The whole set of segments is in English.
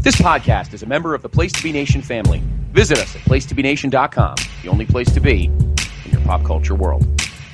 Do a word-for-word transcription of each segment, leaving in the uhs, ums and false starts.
This podcast is a member of the Place to Be Nation family. Visit us at place to be nation dot com, the only place to be in your pop culture world.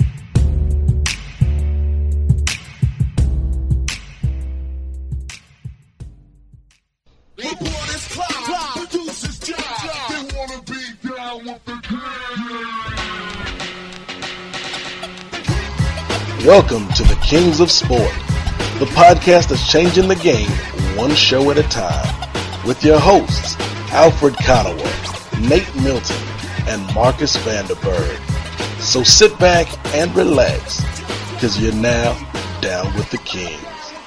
Welcome to the Kings of Sport, the podcast that's changing the game one show at a time, with your hosts, Alfred Conover, Nate Milton, and Marcus Vanderberg. So sit back and relax, because you're now down with the Kings.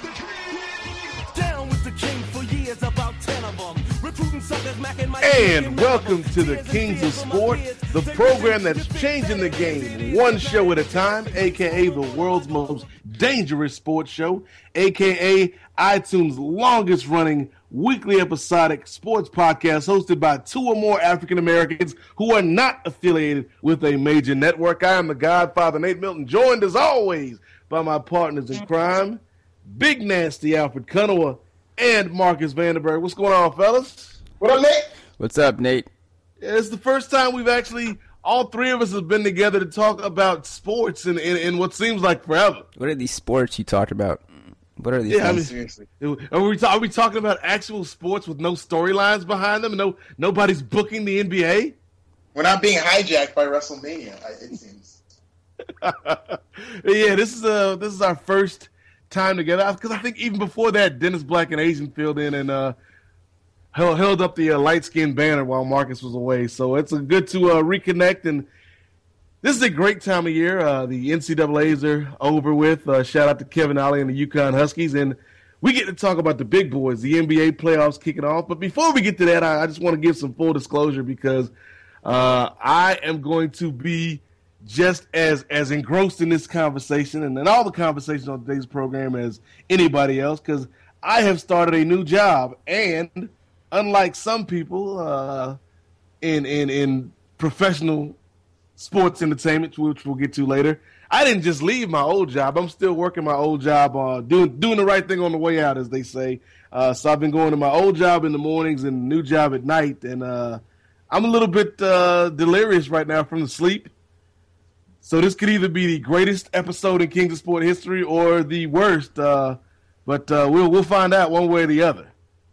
And welcome to the Kings of Sport, the program that's changing the game one show at a time, aka the world's most dangerous sports show, aka iTunes' longest running weekly episodic sports podcast hosted by two or more African Americans who are not affiliated with a major network. I am the Godfather, Nate Milton, joined as always by my partners in crime, Big Nasty Alfred Conover and Marcus Vanderberg. What's going on, fellas? What up, Nate? What's up, Nate? It's the first time we've actually, all three of us have been together to talk about sports in, in, in what seems like forever. What are these sports you talked about? What are these Yeah, I things? mean, Seriously. Are we, ta- are we talking about actual sports with no storylines behind them? No, nobody's booking the N B A? We're not being hijacked by WrestleMania, it seems. Yeah, this is uh this is our first time together. Because I think even before that, Dennis Black and Asian filled in and uh, held, held up the uh, light-skinned banner while Marcus was away. So it's a good to uh, reconnect. And this is a great time of year. Uh, the N C double A's are over with. Uh, shout out to Kevin Ollie and the UConn Huskies. And we get to talk about the big boys, the N B A playoffs kicking off. But before we get to that, I, I just want to give some full disclosure because uh, I am going to be just as as engrossed in this conversation and in all the conversations on today's program as anybody else, because I have started a new job. And unlike some people uh, in in in professional sports entertainment, which we'll get to later, I didn't just leave my old job. I'm still working my old job, uh, doing doing the right thing on the way out, as they say. Uh, so I've been going to my old job in the mornings and new job at night, and uh, I'm a little bit uh, delirious right now from the sleep. So this could either be the greatest episode in Kings of Sport history or the worst, uh, but uh, we'll we'll find out one way or the other.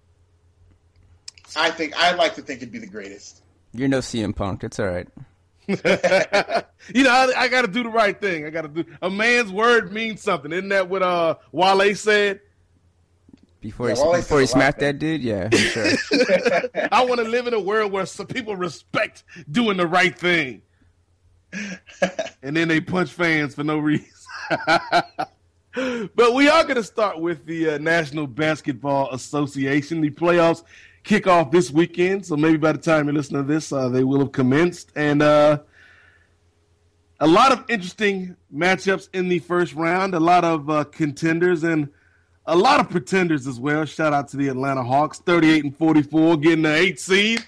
I think I'd like to think it'd be the greatest. You're no C M Punk. It's all right. You know, I, I got to do the right thing. I got to do. A man's word means something. Isn't that what uh, Wale said? Before Yeah, he, Wale before he says a lot, smacked that dude, yeah, for sure. I want to live in a world where some people respect doing the right thing, and then they punch fans for no reason. But we are going to start with the uh, National Basketball Association. The playoffs kick off this weekend, so maybe by the time you listen to this, uh, they will have commenced. And uh, a lot of interesting matchups in the first round, a lot of uh, contenders, and a lot of pretenders as well. Shout out to the Atlanta Hawks, thirty-eight and forty-four, getting the eighth seed.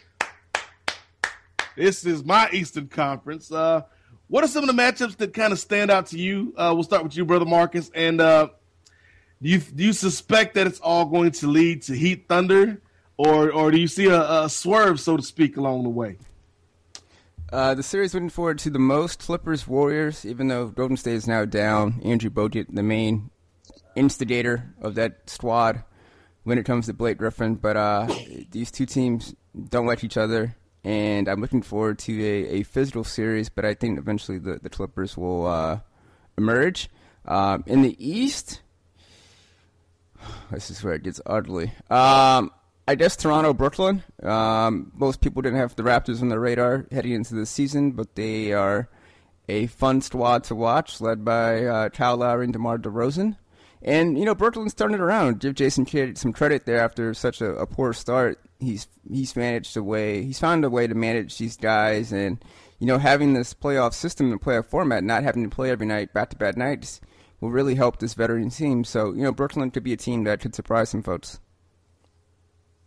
This is my Eastern Conference. Uh, what are some of the matchups that kind of stand out to you? Uh, we'll start with you, Brother Marcus. And uh, do you do you suspect that it's all going to lead to Heat Thunder? Or or do you see a, a swerve, so to speak, along the way? Uh, the series looking forward to the most, Clippers Warriors, even though Golden State is now down. Andrew Bogut, the main instigator of that squad when it comes to Blake Griffin. But uh, these two teams don't like each other, and I'm looking forward to a, a physical series, but I think eventually the, the Clippers will uh, emerge. Um, in the East, this is where it gets ugly. Um, I guess Toronto, Brooklyn. Um, most people didn't have the Raptors on their radar heading into the season, but they are a fun squad to watch, led by uh, Kyle Lowry and DeMar DeRozan. And, you know, Brooklyn's turning it around. Give Jason Kidd some credit there after such a, a poor start. He's he's managed a way, he's found a way to manage these guys. And, you know, having this playoff system and playoff format, not having to play every night, back-to-back nights, will really help this veteran team. So, you know, Brooklyn could be a team that could surprise some folks.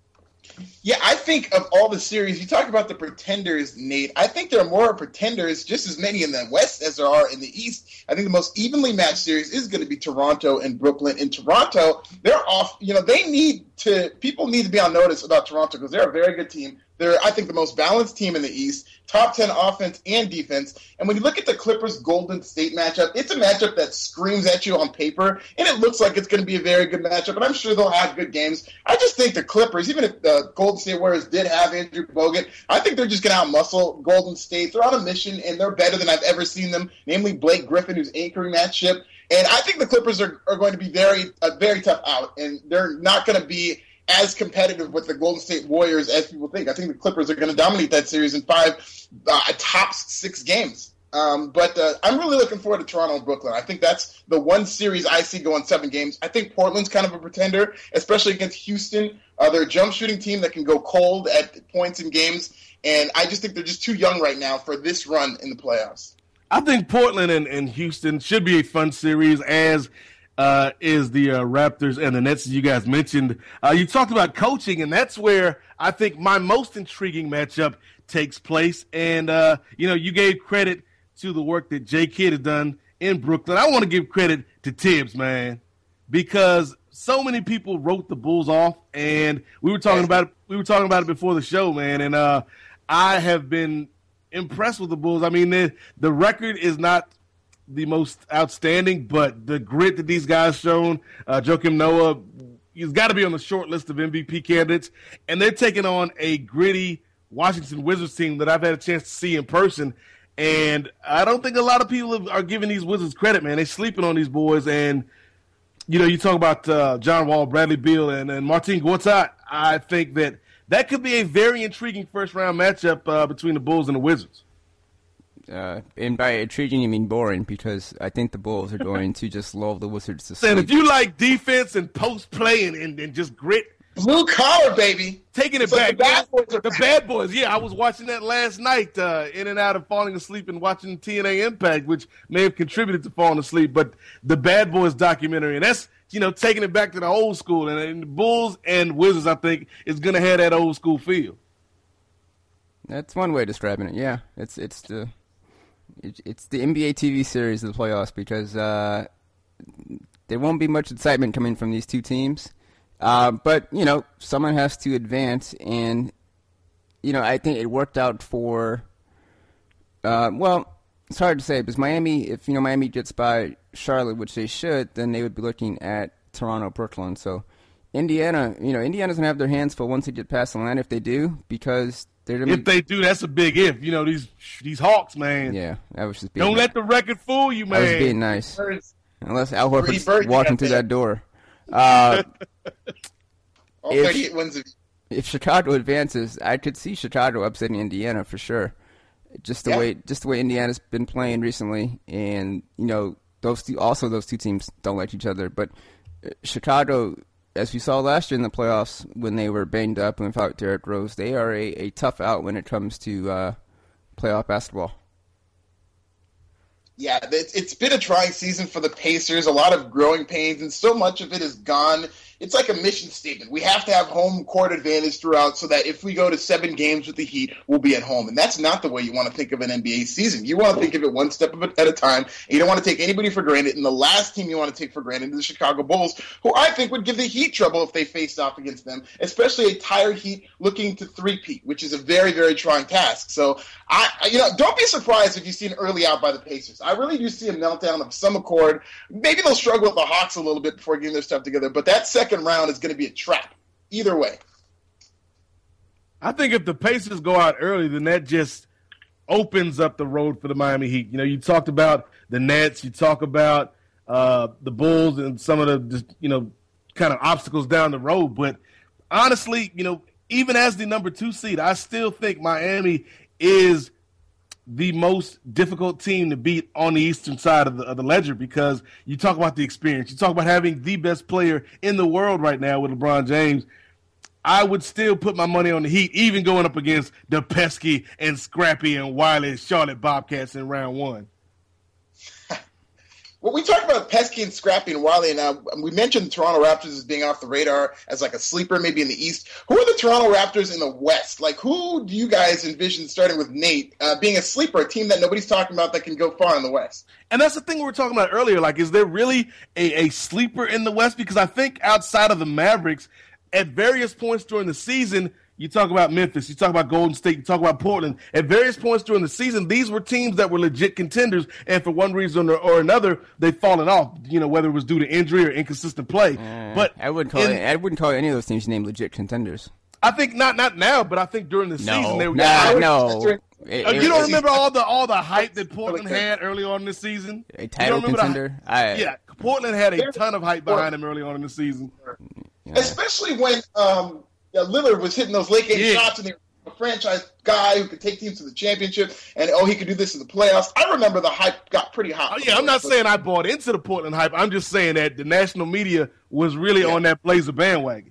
Yeah, I think of all the series, you talk about the pretenders, Nate. I think there are more pretenders, just as many in the West as there are in the East. I think the most evenly matched series is going to be Toronto and Brooklyn. In Toronto, they're off, you know, they need to, people need to be on notice about Toronto because they're a very good team. They're, I think, the most balanced team in the East, top ten offense and defense. And when you look at the Clippers-Golden State matchup, it's a matchup that screams at you on paper, and it looks like it's going to be a very good matchup, and I'm sure they'll have good games. I just think the Clippers, even if the Golden State Warriors did have Andrew Bogut, I think they're just going to outmuscle Golden State. They're on a mission, and they're better than I've ever seen them, namely Blake Griffin, who's anchoring that ship. And I think the Clippers are, are going to be very a very tough out, and they're not going to be as competitive with the Golden State Warriors as people think. I think the Clippers are going to dominate that series in five uh, top six games. Um, but uh, I'm really looking forward to Toronto and Brooklyn. I think that's the one series I see going seven games. I think Portland's kind of a pretender, especially against Houston. Uh, they're a jump shooting team that can go cold at points in games, and I just think they're just too young right now for this run in the playoffs. I think Portland and, and Houston should be a fun series, as Uh, is the uh, Raptors and the Nets, as you guys mentioned. Uh, you talked about coaching, and that's where I think my most intriguing matchup takes place. And, uh, you know, you gave credit to the work that Jay Kidd has done in Brooklyn. I want to give credit to Tibbs, man, because so many people wrote the Bulls off, and we were talking about it, we were talking about it before the show, man, and uh, I have been impressed with the Bulls. I mean, the, the record is not the most outstanding, but the grit that these guys shown, uh, Joakim Noah, he's got to be on the short list of M V P candidates, and they're taking on a gritty Washington Wizards team that I've had a chance to see in person, and I don't think a lot of people are giving these Wizards credit, man. They're sleeping on these boys, and, you know, you talk about uh, John Wall, Bradley Beal, and, and Martin Gortat. I think that that could be a very intriguing first-round matchup uh, between the Bulls and the Wizards. Uh, and by intriguing, you mean boring, because I think the Bulls are going to just lull the Wizards to sleep. And if you like defense and post play and, and, and just grit, blue collar, baby, taking it so back. The bad boys are the back. bad boys. Yeah, I was watching that last night, uh, in and out of falling asleep and watching T N A Impact, which may have contributed to falling asleep. But the Bad Boys documentary, and that's, you know, taking it back to the old school. And, and the Bulls and Wizards, I think, is going to have that old school feel. That's one way of describing it. Yeah, it's it's the. It's the N B A T V series of the playoffs, because uh, there won't be much excitement coming from these two teams. Uh, but, you know, someone has to advance, and, you know, I think it worked out for, uh, well, it's hard to say, because Miami, if, you know, Miami gets by Charlotte, which they should, then they would be looking at Toronto, Brooklyn. So Indiana, you know, Indiana's going to have their hands full once they get past the line, if they do, because they're gonna if they do, that's a big if. You know, these these Hawks, man. Yeah, that was just being Don't nice. let the record fool you, man. I was being nice. Birds. Unless Al Horford's birds walking through there. that door. Uh, All if- thirty-eight wins. Of- if Chicago advances, I could see Chicago upsetting Indiana for sure. Just the Yeah. way just the way Indiana's been playing recently, and you know those two, also those two teams don't like each other. But uh, Chicago, as we saw last year in the playoffs when they were banged up and without Derrick Rose, they are a, a tough out when it comes to uh, playoff basketball. Yeah, it's, it's been a trying season for the Pacers, a lot of growing pains, and so much of it is gone. It's like a mission statement. We have to have home court advantage throughout so that if we go to seven games with the Heat, we'll be at home. And that's not the way you want to think of an N B A season. You want to think of it one step at a time, and you don't want to take anybody for granted. And the last team you want to take for granted is the Chicago Bulls, who I think would give the Heat trouble if they faced off against them, especially a tired Heat looking to three-peat, which is a very, very trying task. So, I, you know, don't be surprised if you see an early out by the Pacers. I really do see a meltdown of some accord. Maybe they'll struggle with the Hawks a little bit before getting their stuff together, but that second round is going to be a trap. Either way. I think if the Pacers go out early, then that just opens up the road for the Miami Heat. You know, you talked about the Nets, you talk about uh, the Bulls and some of the, just, you know, kind of obstacles down the road. But honestly, you know, even as the number two seed, I still think Miami is the most difficult team to beat on the eastern side of the, of the ledger, because you talk about the experience. You talk about having the best player in the world right now with LeBron James. I would still put my money on the Heat, even going up against the pesky and scrappy and wily Charlotte Bobcats in round one. Well, we talked about Pesky and Scrappy and Wiley, and uh, we mentioned the Toronto Raptors as being off the radar as like a sleeper, maybe in the East. Who are the Toronto Raptors in the West? Like, who do you guys envision, starting with Nate, uh, being a sleeper, a team that nobody's talking about that can go far in the West? And that's the thing we were talking about earlier. Like, is there really a, a sleeper in the West? Because I think outside of the Mavericks, at various points during the season, you talk about Memphis, you talk about Golden State, you talk about Portland. At various points during the season, these were teams that were legit contenders, and for one reason or, or another, they've fallen off. You know, whether it was due to injury or inconsistent play. Uh, but I wouldn't call in, it, I wouldn't call any of those teams named legit contenders. I think not not now, but I think during the No, season they were. nah, yeah, no. It, it, you don't remember all the all the hype that Portland had early on in the season? A title contender? The, I, yeah, Portland had a ton of hype behind them early on in the season. Yeah. Especially when um, Lillard was hitting those late game yeah. shots, and they were a franchise guy who could take teams to the championship, and oh, he could do this in the playoffs. I remember the hype got pretty hot. Oh, yeah, I'm not saying I bought into the Portland hype. I'm just saying that the national media was really yeah. on that Blazer bandwagon.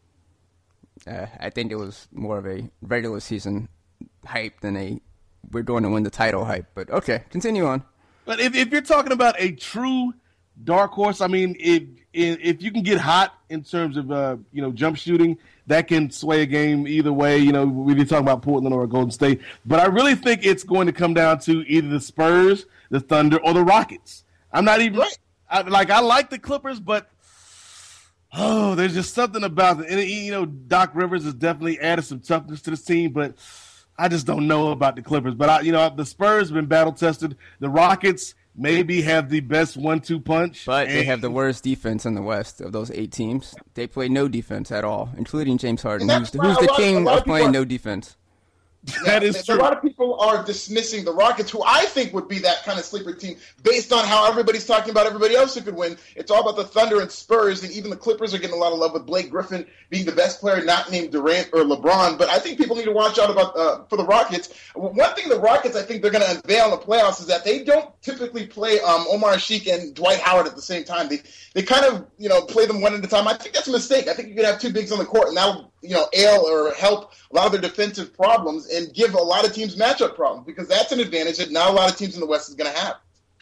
Uh, I think it was more of a regular season hype than a we're going to win the title hype. But okay, continue on. But if if you're talking about a true dark horse, I mean, if if you can get hot in terms of uh, you know jump shooting, that can sway a game either way. You know, we be talking about Portland or Golden State, but I really think it's going to come down to either the Spurs, the Thunder, or the Rockets. I'm not even right. I, like I like the Clippers, but. Oh, there's just something about it. And, you know, Doc Rivers has definitely added some toughness to this team, but I just don't know about the Clippers. But, I, you know, the Spurs have been battle-tested. The Rockets maybe have the best one two punch. But and, they have the worst defense in the West of those eight teams. They play no defense at all, including James Harden, who's, who's the lot, king of, of playing are, no defense. That yeah, is true. A lot of people are dismissing the Rockets, who I think would be that kind of sleeper team based on how everybody's talking about everybody else who could win. It's all about the Thunder and Spurs, and even the Clippers are getting a lot of love with Blake Griffin being the best player, not named Durant or LeBron. But I think people need to watch out about uh, for the Rockets. One thing the Rockets I think they're going to unveil in the playoffs is that they don't typically play um, Omar Sheik and Dwight Howard at the same time. They they kind of you know play them one at a time. I think that's a mistake. I think you could have two bigs on the court, and that'll you know ail or help a lot of their defensive problems and give a lot of teams matchup problems, because that's an advantage that not a lot of teams in the West is going to have.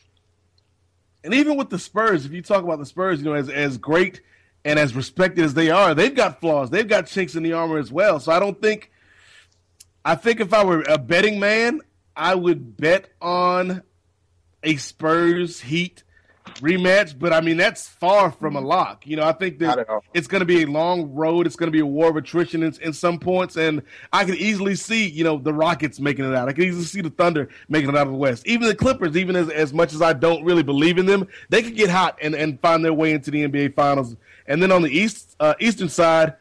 And even with the Spurs, if you talk about the Spurs, you know, as as great and as respected as they are, they've got flaws. They've got chinks in the armor as well. So I don't think – I think if I were a betting man, I would bet on a Spurs Heat rematch, but I mean that's far from a lock. You know, I think that it's going to be a long road. It's going to be a war of attrition in, in some points, and I could easily see you know the Rockets making it out. I could easily see the Thunder making it out of the West. Even the Clippers, even as as much as I don't really believe in them, they could get hot and, and find their way into the N B A Finals. And then on the east uh, eastern side,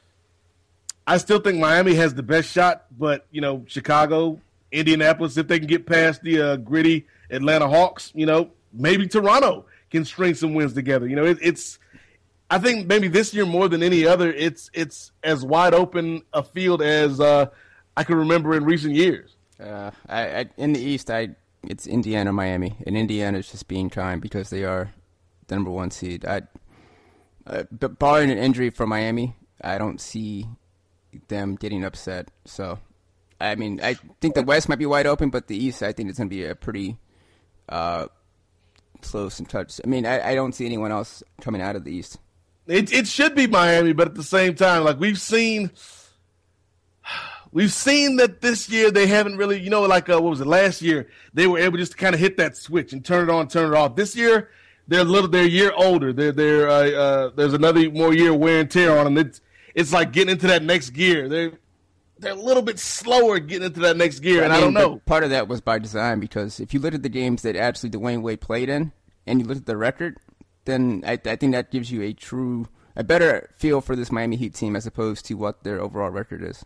I still think Miami has the best shot, but you know Chicago, Indianapolis, if they can get past the uh, gritty Atlanta Hawks, you know. Maybe Toronto can string some wins together. You know, it, it's. I think maybe this year more than any other, it's it's as wide open a field as uh, I can remember in recent years. Uh, I, I, in the East, I it's Indiana, Miami, and Indiana is just being kind because they are the number one seed. I, uh, but barring an injury for Miami, I don't see them getting upset. So, I mean, I think the West might be wide open, but the East, I think it's going to be a pretty. Uh, close and touch. I mean, I, I don't see anyone else coming out of the East. It it should be Miami, but at the same time, like we've seen, we've seen that this year they haven't really, you know, like uh, what was it last year? They were able just to kind of hit that switch and turn it on, turn it off. This year, they're a little, they're a year older. They're they're uh, uh, there's another more year wear and tear on them. It's it's like getting into that next gear. They're they're a little bit slower getting into that next gear, and I, mean, I don't know. Part of that was by design, because if you look at the games that actually Dwayne Wade played in, and you look at the record, then I, I think that gives you a true, a better feel for this Miami Heat team as opposed to what their overall record is.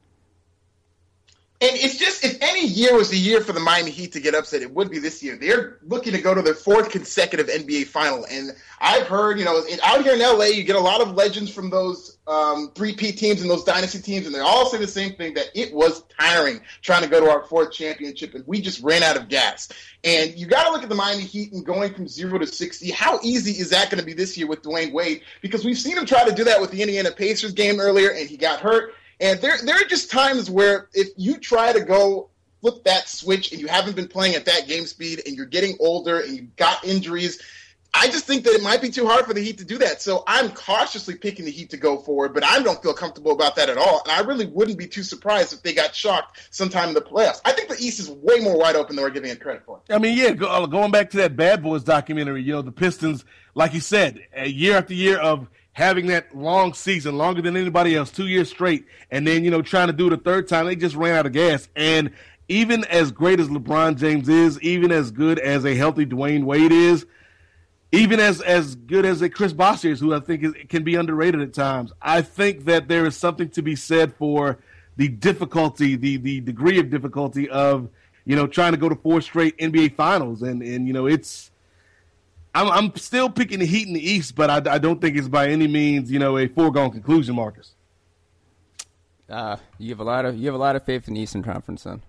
And it's just, if any year was the year for the Miami Heat to get upset, it would be this year. They're looking to go to their fourth consecutive N B A final. And I've heard, you know, out here in L A, you get a lot of legends from those um, three-peat teams and those dynasty teams, and they all say the same thing, that it was tiring trying to go to our fourth championship, and we just ran out of gas. And you got to look at the Miami Heat and going from zero to sixty. How easy is that going to be this year with Dwayne Wade? Because we've seen him try to do that with the Indiana Pacers game earlier, and he got hurt. And there, there are just times where if you try to go flip that switch and you haven't been playing at that game speed and you're getting older and you've got injuries, I just think that it might be too hard for the Heat to do that. So I'm cautiously picking the Heat to go forward, but I don't feel comfortable about that at all. And I really wouldn't be too surprised if they got shocked sometime in the playoffs. I think the East is way more wide open than we're giving it credit for. I mean, yeah, go, uh, going back to that Bad Boys documentary, you know, the Pistons, like you said, a year after year of having that long season, longer than anybody else, two years straight, and then, you know, trying to do it a third time, they just ran out of gas. And even as great as LeBron James is, even as good as a healthy Dwayne Wade is, even as, as good as a Chris Bosh is, who I think is, can be underrated at times, I think that there is something to be said for the difficulty, the the degree of difficulty of, you know, trying to go to four straight N B A finals. And, and you know, it's I'm, I'm still picking the Heat in the East, but I, I don't think it's by any means, you know, a foregone conclusion, Marcus. Uh, you have a lot of you have a lot of faith in the Eastern Conference, then.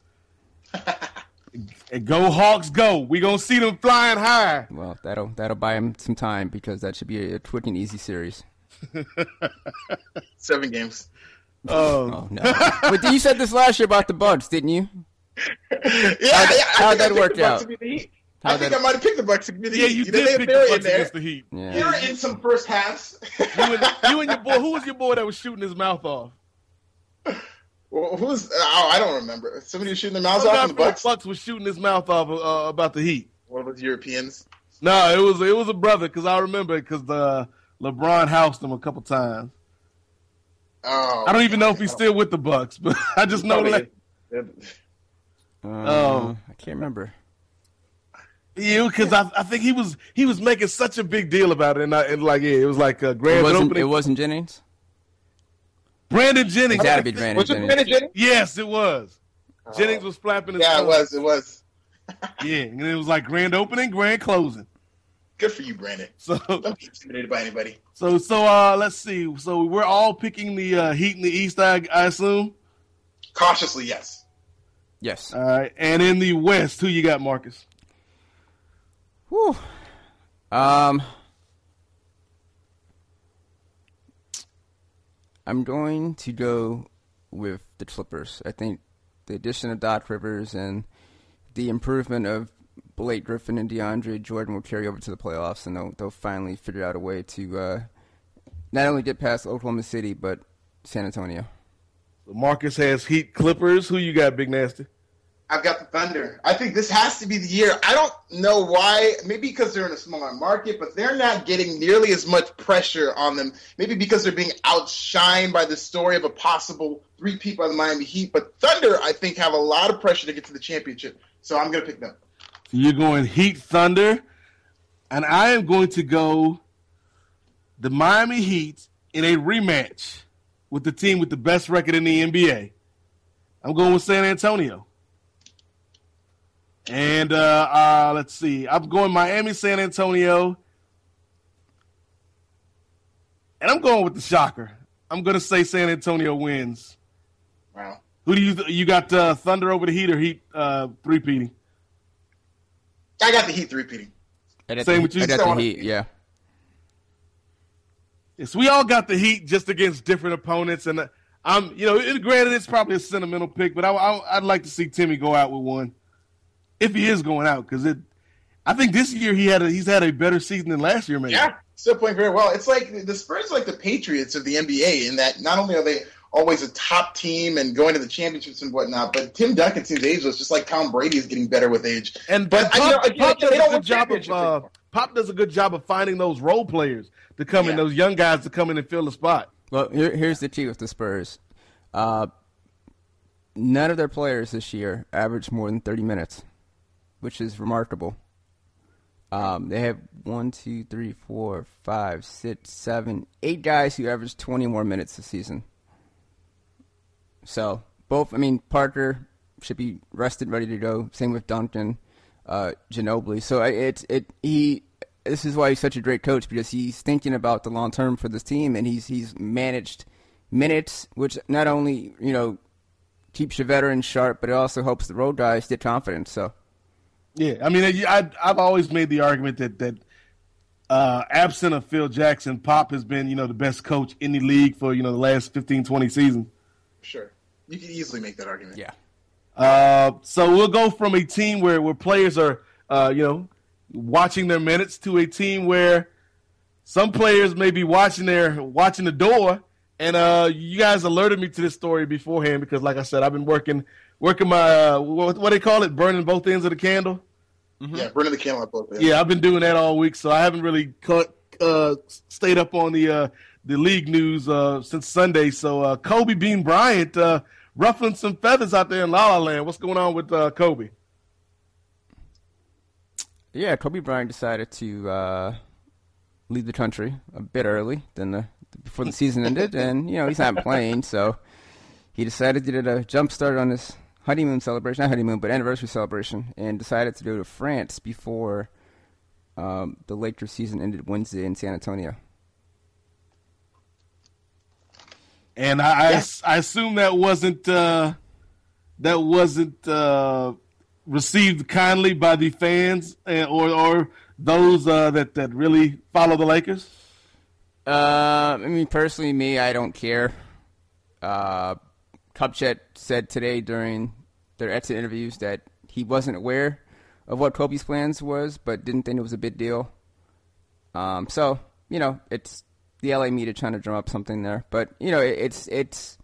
Go Hawks, go! We gonna see them flying high. Well, that'll that'll buy them some time because that should be a, a quick and easy series. Seven games. Oh, oh no! But you said this last year about the Bucks, didn't you? yeah, how'd, yeah. How'd that work out? I think that... I might have picked the Bucks to be the yeah, Heat. you, you did know, pick the Bucks against the Heat. Yeah. You were in some first halves. you, and, you and your boy. Who was your boy that was shooting his mouth off? Well, who's? Oh, I don't remember. Somebody was shooting their mouths off in the Bucks. The Bucks was shooting his mouth off uh, about the Heat. One of those Europeans. No, it was it was a brother because I remember because the LeBron housed him a couple times. Oh, I don't even know if he's still with the Bucks, but I just know that. Uh, Oh, I can't remember. Yeah, because I, I think he was he was making such a big deal about it, and, I, and like yeah, it was like a It grand wasn't, opening. it wasn't Jennings? Brandon Jennings. It had to be I think- Brandon Was it Jennings. Brandon Jennings? Yes, it was. Jennings was flapping his Yeah, it phone. was. It was. Yeah, and it was like grand opening, grand closing. Good for you, Brandon. So Don't be intimidated by anybody. so so uh, let's see. So we're all picking the uh, Heat in the East, I, I assume. Cautiously, yes. Yes. All right, and in the West, who you got, Marcus? Whew. Um, I'm going to go with the Clippers. I think the addition of Doc Rivers and the improvement of Blake Griffin and DeAndre Jordan will carry over to the playoffs, and they'll, they'll finally figure out a way to uh, not only get past Oklahoma City, but San Antonio. Marcus has Heat Clippers. Who you got, Big Nasty? I've got the Thunder. I think this has to be the year. I don't know why. Maybe because they're in a smaller market, but they're not getting nearly as much pressure on them. Maybe because they're being outshined by the story of a possible three-peat by the Miami Heat. But Thunder, I think, have a lot of pressure to get to the championship. So I'm going to pick them. You're going Heat Thunder, and I am going to go the Miami Heat in a rematch with the team with the best record in the N B A. I'm going with San Antonio. And uh, uh, let's see. I'm going Miami, San Antonio. And I'm going with the shocker. I'm going to say San Antonio wins. Wow. Who do you you got uh, Thunder over the Heat or Heat uh, three-peating? I got the Heat three-peating. I'd have Same to- with you? I'd have So- to Heat, yeah. Yes, we all got the Heat just against different opponents, and uh, I'm, you know, it, granted it's probably a sentimental pick, but I, I, I'd like to see Timmy go out with one, if he is going out, because it. I think this year he had a, he's had a better season than last year, maybe. Yeah, still playing very well. It's like the Spurs are like the Patriots of the N B A in that not only are they always a top team and going to the championships and whatnot, but Tim Duncan seems ageless, just like Tom Brady is getting better with age. And But, Pop, you know, again, Pop they does don't a win good job of championships uh, anymore. Pop does a good job of finding those role players to come in, Yeah. those young guys to come in and fill the spot. Well, here, here's the key with the Spurs. Uh, none of their players this year averaged more than thirty minutes, which is remarkable. Um, they have one, two, three, four, five, six, seven, eight guys who average twenty more minutes this season. So both, I mean, Parker should be rested, ready to go. Same with Duncan, uh, Ginobili. So it's it he. This is why he's such a great coach, because he's thinking about the long term for this team, and he's he's managed minutes, which not only you know keeps your veterans sharp, but it also helps the road guys get confidence. So. Yeah, I mean, I, I've always made the argument that that uh, absent of Phil Jackson, Pop has been, you know, the best coach in the league for, you know, the last fifteen, twenty seasons. Sure. You can easily make that argument. Yeah. Uh, so we'll go from a team where, where players are, uh, you know, watching their minutes to a team where some players may be watching their watching the door. And uh, you guys alerted me to this story beforehand because, like I said, I've been working working my uh, what, what do they call it, burning both ends of the candle. Mm-hmm. Yeah, burning the candle at both ends. Yeah, I've been doing that all week, so I haven't really cut, uh, stayed up on the uh, the league news uh, since Sunday. So uh, Kobe Bean Bryant uh, ruffling some feathers out there in La La Land. What's going on with uh, Kobe? Yeah, Kobe Bryant decided to uh, leave the country a bit early than the before the season ended, and you know he's not playing, so he decided to do a jump start on his honeymoon celebration, not honeymoon, but anniversary celebration, and decided to go to France before um, the Lakers season ended Wednesday in San Antonio. And I, yeah. I, I assume that wasn't uh, that wasn't. Uh, received kindly by the fans or or those uh, that, that really follow the Lakers? Uh, I mean, personally, me, I don't care. Uh, Kupchak said today during their exit interviews that he wasn't aware of what Kobe's plans was, but didn't think it was a big deal. Um, so, you know, it's the L A media trying to drum up something there. But, you know, it, it's it's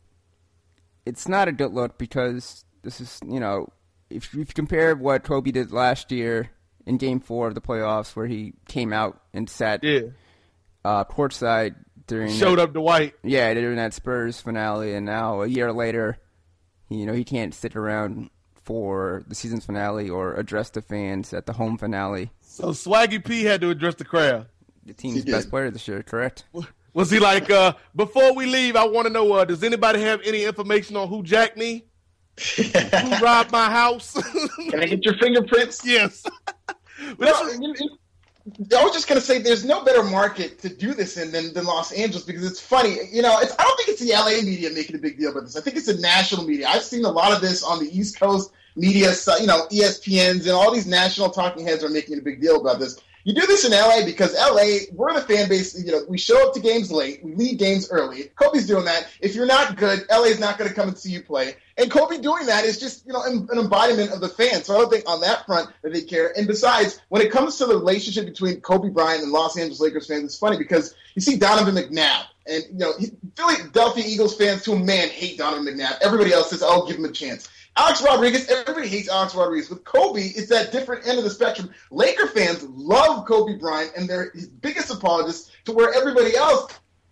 it's not a good look because this is, you know, If, if you compare what Kobe did last year in Game Four of the playoffs, where he came out and sat yeah. uh, courtside during showed that, up Dwight, yeah, during that Spurs finale, and now a year later, you know, he can't stick around for the season's finale or address the fans at the home finale. So Swaggy P had to address the crowd. The team's best player this year, correct? Was he like, uh, before we leave, I want to know, uh, does anybody have any information on who jacked me? Who robbed my house? Can I get your fingerprints? Yes. Well, I was just going to say there's no better market to do this in than, than Los Angeles because it's funny. You know, it's, I don't think it's the L A media making a big deal about this. I think it's the national media. I've seen a lot of this on the East Coast media, you know, E S P Ns and all these national talking heads are making a big deal about this. You do this in L A because L A, we're the fan base. You know, we show up to games late. We leave games early. Kobe's doing that. If you're not good, L A's not going to come and see you play. And Kobe doing that is just, you know, an, an embodiment of the fans. So I don't think on that front that they care. And besides, when it comes to the relationship between Kobe Bryant and Los Angeles Lakers fans, it's funny because you see Donovan McNabb. And, you know, Philadelphia Eagles fans, to a man, hate Donovan McNabb. Everybody else says, oh, give him a chance. Alex Rodriguez, everybody hates Alex Rodriguez. With Kobe, it's that different end of the spectrum. Laker fans love Kobe Bryant, and they're his biggest apologists to where everybody else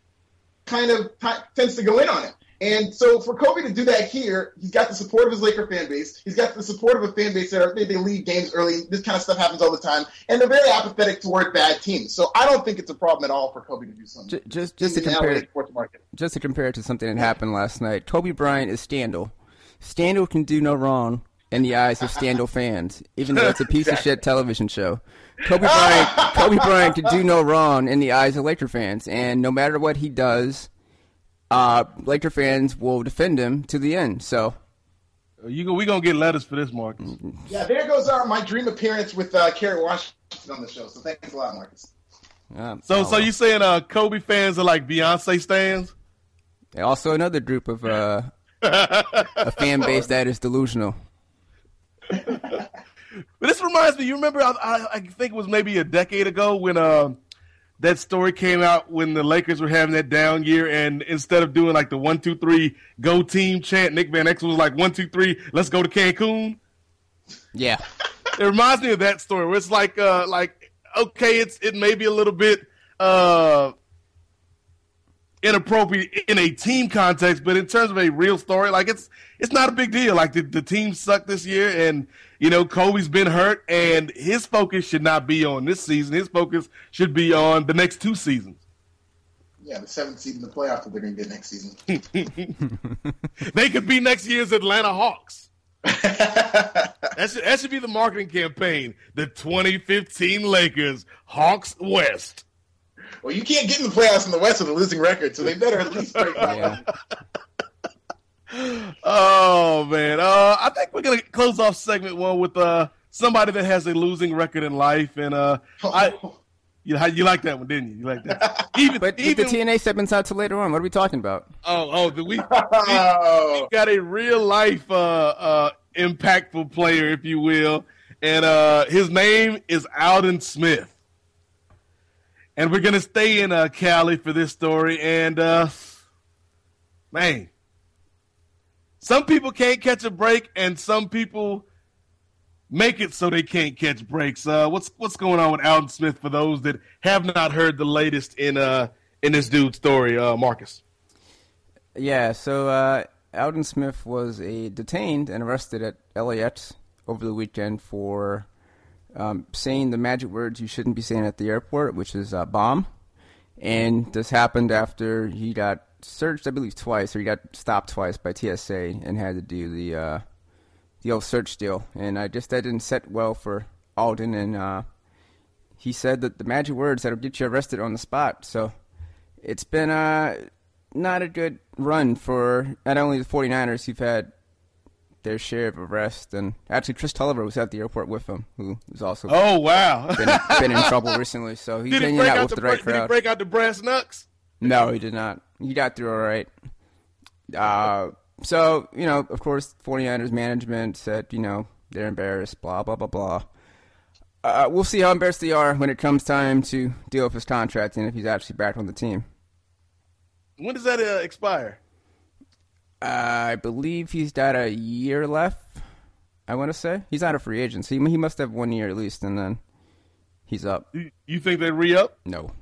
kind of t- tends to go in on it. And so for Kobe to do that here, he's got the support of his Laker fan base. He's got the support of a fan base that are, they, they leave games early. This kind of stuff happens all the time. And they're very apathetic toward bad teams. So I don't think it's a problem at all for Kobe to do something. Just, just, to, compare, just to compare it to something that happened last night, Kobe Bryant is Scandal. Scandal can do no wrong in the eyes of Scandal fans, even though it's a piece exactly. of shit television show. Kobe Bryant, Kobe Bryant can do no wrong in the eyes of Laker fans, and no matter what he does, uh, Laker fans will defend him to the end. So, you we gonna get letters for this, Marcus? Yeah, there goes our my dream appearance with uh, Kerry Washington on the show. So thanks a lot, Marcus. Um, so, oh. so you saying uh, Kobe fans are like Beyonce stans? Also, another group of. Uh, a fan base that is delusional. But this reminds me, you remember, I, I, I think it was maybe a decade ago when uh, that story came out when the Lakers were having that down year, and instead of doing like the one, two, three, go team chant, Nick Van Exel was like, one, two, three, let's go to Cancun. Yeah. It reminds me of that story where it's like, uh, like okay, it's it may be a little bit uh, inappropriate in a team context, but in terms of a real story, like it's it's not a big deal. Like the, the team sucked this year, and you know Kobe's been hurt, and his focus should not be on this season. His focus should be on the next two seasons. Yeah, the seventh seed in the playoffs that they're going to get next season. They could be next year's Atlanta Hawks. that, should, that should be the marketing campaign. The twenty fifteen Lakers, Hawks West. Well, you can't get in the playoffs in the West with a losing record, so they better at least break that yeah. one. Oh, man. Uh, I think we're going to close off segment one with uh, somebody that has a losing record in life. And uh, I, you, you like that one, didn't you? You like that? Even, but even, the T N A segment's out till later on. What are we talking about? Oh, oh, the, we, we, we got a real-life uh, uh, impactful player, if you will. and uh, his name is Aldon Smith. And we're going to stay in uh, Cali for this story. And, uh, man, some people can't catch a break, and some people make it so they can't catch breaks. Uh, what's what's going on with Aldon Smith for those that have not heard the latest in uh in this dude's story, uh, Marcus? Yeah, so uh, Aldon Smith was a detained and arrested at L A X over the weekend for um, saying the magic words you shouldn't be saying at the airport, which is uh, bomb. And this happened after he got searched, I believe, twice, or he got stopped twice by T S A and had to do the uh, the old search deal. And I just that didn't set well for Aldon, and uh, he said that the magic words that'll get you arrested on the spot. So it's been uh, not a good run for not only the 49ers, who've had their share of arrests, and actually Chris Tulliver was at the airport with him, who was also oh wow been, been in trouble recently. So he's did hanging he break out out with the, the right Did crowd. he break out the brass knucks? No, he did not. He got through all right. Uh, so, you know, of course, 49ers management said, you know, they're embarrassed, blah, blah, blah, blah. Uh, we'll see how embarrassed they are when it comes time to deal with his contract and if he's actually back on the team. When does that uh, expire? Uh, I believe he's got a year left, I want to say. He's not a free agent, so he, he must have one year at least, and then he's up. You, you think they re-up? No.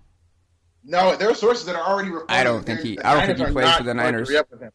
No, there are sources that are already reporting. I don't think he. I don't think he plays for the Niners.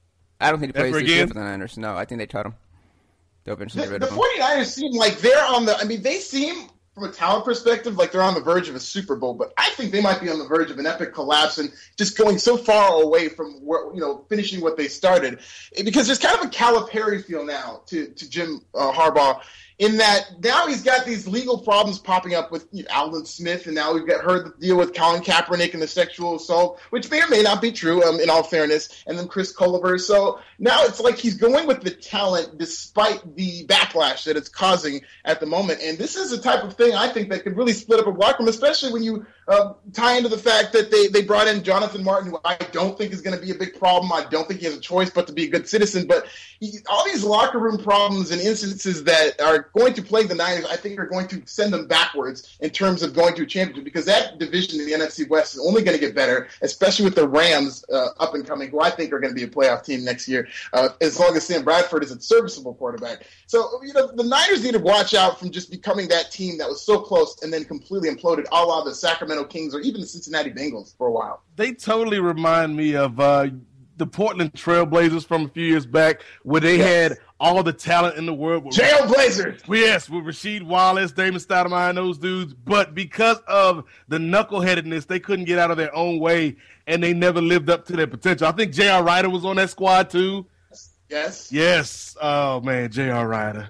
I don't think he Ever plays this year again? for the Niners. No, I think they cut him. They'll eventually The, get rid the of him. 49ers seem like they're on the. I mean, they seem from a talent perspective like they're on the verge of a Super Bowl, but I think they might be on the verge of an epic collapse and just going so far away from where, you know, finishing what they started, because there's kind of a Calipari feel now to to Jim uh, Harbaugh. In that now he's got these legal problems popping up with you know, Aldon Smith, and now we've got heard the deal with Colin Kaepernick and the sexual assault, which may or may not be true, um, in all fairness, and then Chris Culliver. So now it's like he's going with the talent despite the backlash that it's causing at the moment. And this is the type of thing I think that could really split up a locker room, especially when you uh, tie into the fact that they, they brought in Jonathan Martin, who I don't think is going to be a big problem. I don't think he has a choice but to be a good citizen. But he, all these locker room problems and instances that are going to plague the Niners, I think, are going to send them backwards in terms of going to a championship, because that division in the N F C West is only going to get better, especially with the Rams uh, up and coming, who I think are going to be a playoff team next year, uh, as long as Sam Bradford is a serviceable quarterback. So, you know, the Niners need to watch out from just becoming that team that was so close and then completely imploded, a la the Sacramento Kings or even the Cincinnati Bengals for a while. They totally remind me of uh, the Portland Trailblazers from a few years back, where they Yes. had all the talent in the world. With, Jailblazers! yes, with Rasheed Wallace, Damon Stoudemire, and those dudes. But because of the knuckleheadedness, they couldn't get out of their own way, and they never lived up to their potential. I think J R. Ryder was on that squad, too. Yes. Yes. Oh, man, J R. Ryder.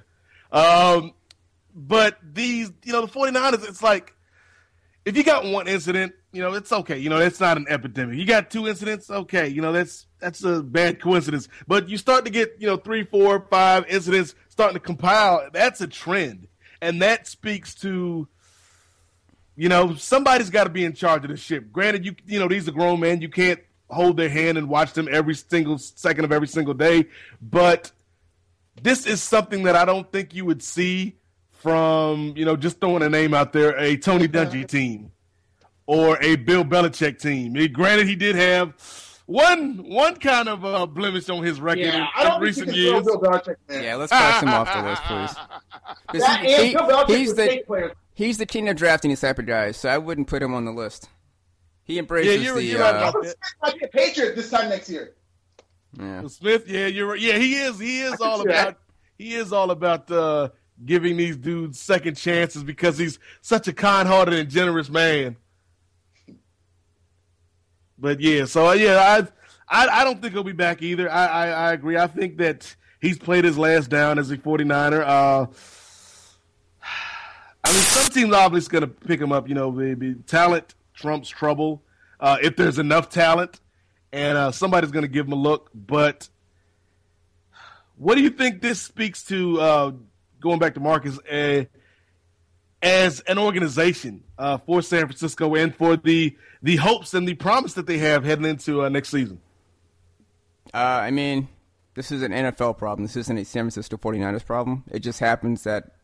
Um, but these, you know, the 49ers, it's like, if you got one incident, you know, it's okay. You know, it's not an epidemic. You got two incidents, okay. You know, that's that's a bad coincidence. But you start to get, you know, three, four, five incidents starting to compile. That's a trend. And that speaks to, you know, somebody's got to be in charge of this ship. Granted, you you know, these are grown men. You can't hold their hand and watch them every single second of every single day. But this is something that I don't think you would see from, you know, just throwing a name out there, a Tony Dungy team or a Bill Belichick team. I mean, granted, he did have one one kind of uh, blemish on his record Yeah, in, I don't in think you recent can years. throw Bill Belichick in there. Yeah, let's cross him off the list, please. 'Cause That he- and he- Bill Belichick he's was the fake players. he's the king of drafting these type of guys, so I wouldn't put him on the list. He embraces Yeah, you're- the. you're right uh, about Smith might be a Patriot this time next year. yeah. Smith, yeah, you're right. Yeah, he is. He is can all see that. about. He is all about uh, giving these dudes second chances because he's such a kind-hearted and generous man. But yeah, so uh, yeah, I, I I don't think he'll be back either. I, I I agree. I think that he's played his last down as a 49er. Uh, I mean, some teams obviously going to pick him up. You know, maybe talent trumps trouble uh, if there's enough talent, and uh, somebody's going to give him a look. But what do you think this speaks to, uh, going back to Marcus, uh, as an organization uh, for San Francisco and for the the hopes and the promise that they have heading into uh, next season? Uh, I mean, this is an N F L problem. This isn't a San Francisco 49ers problem. It just happens that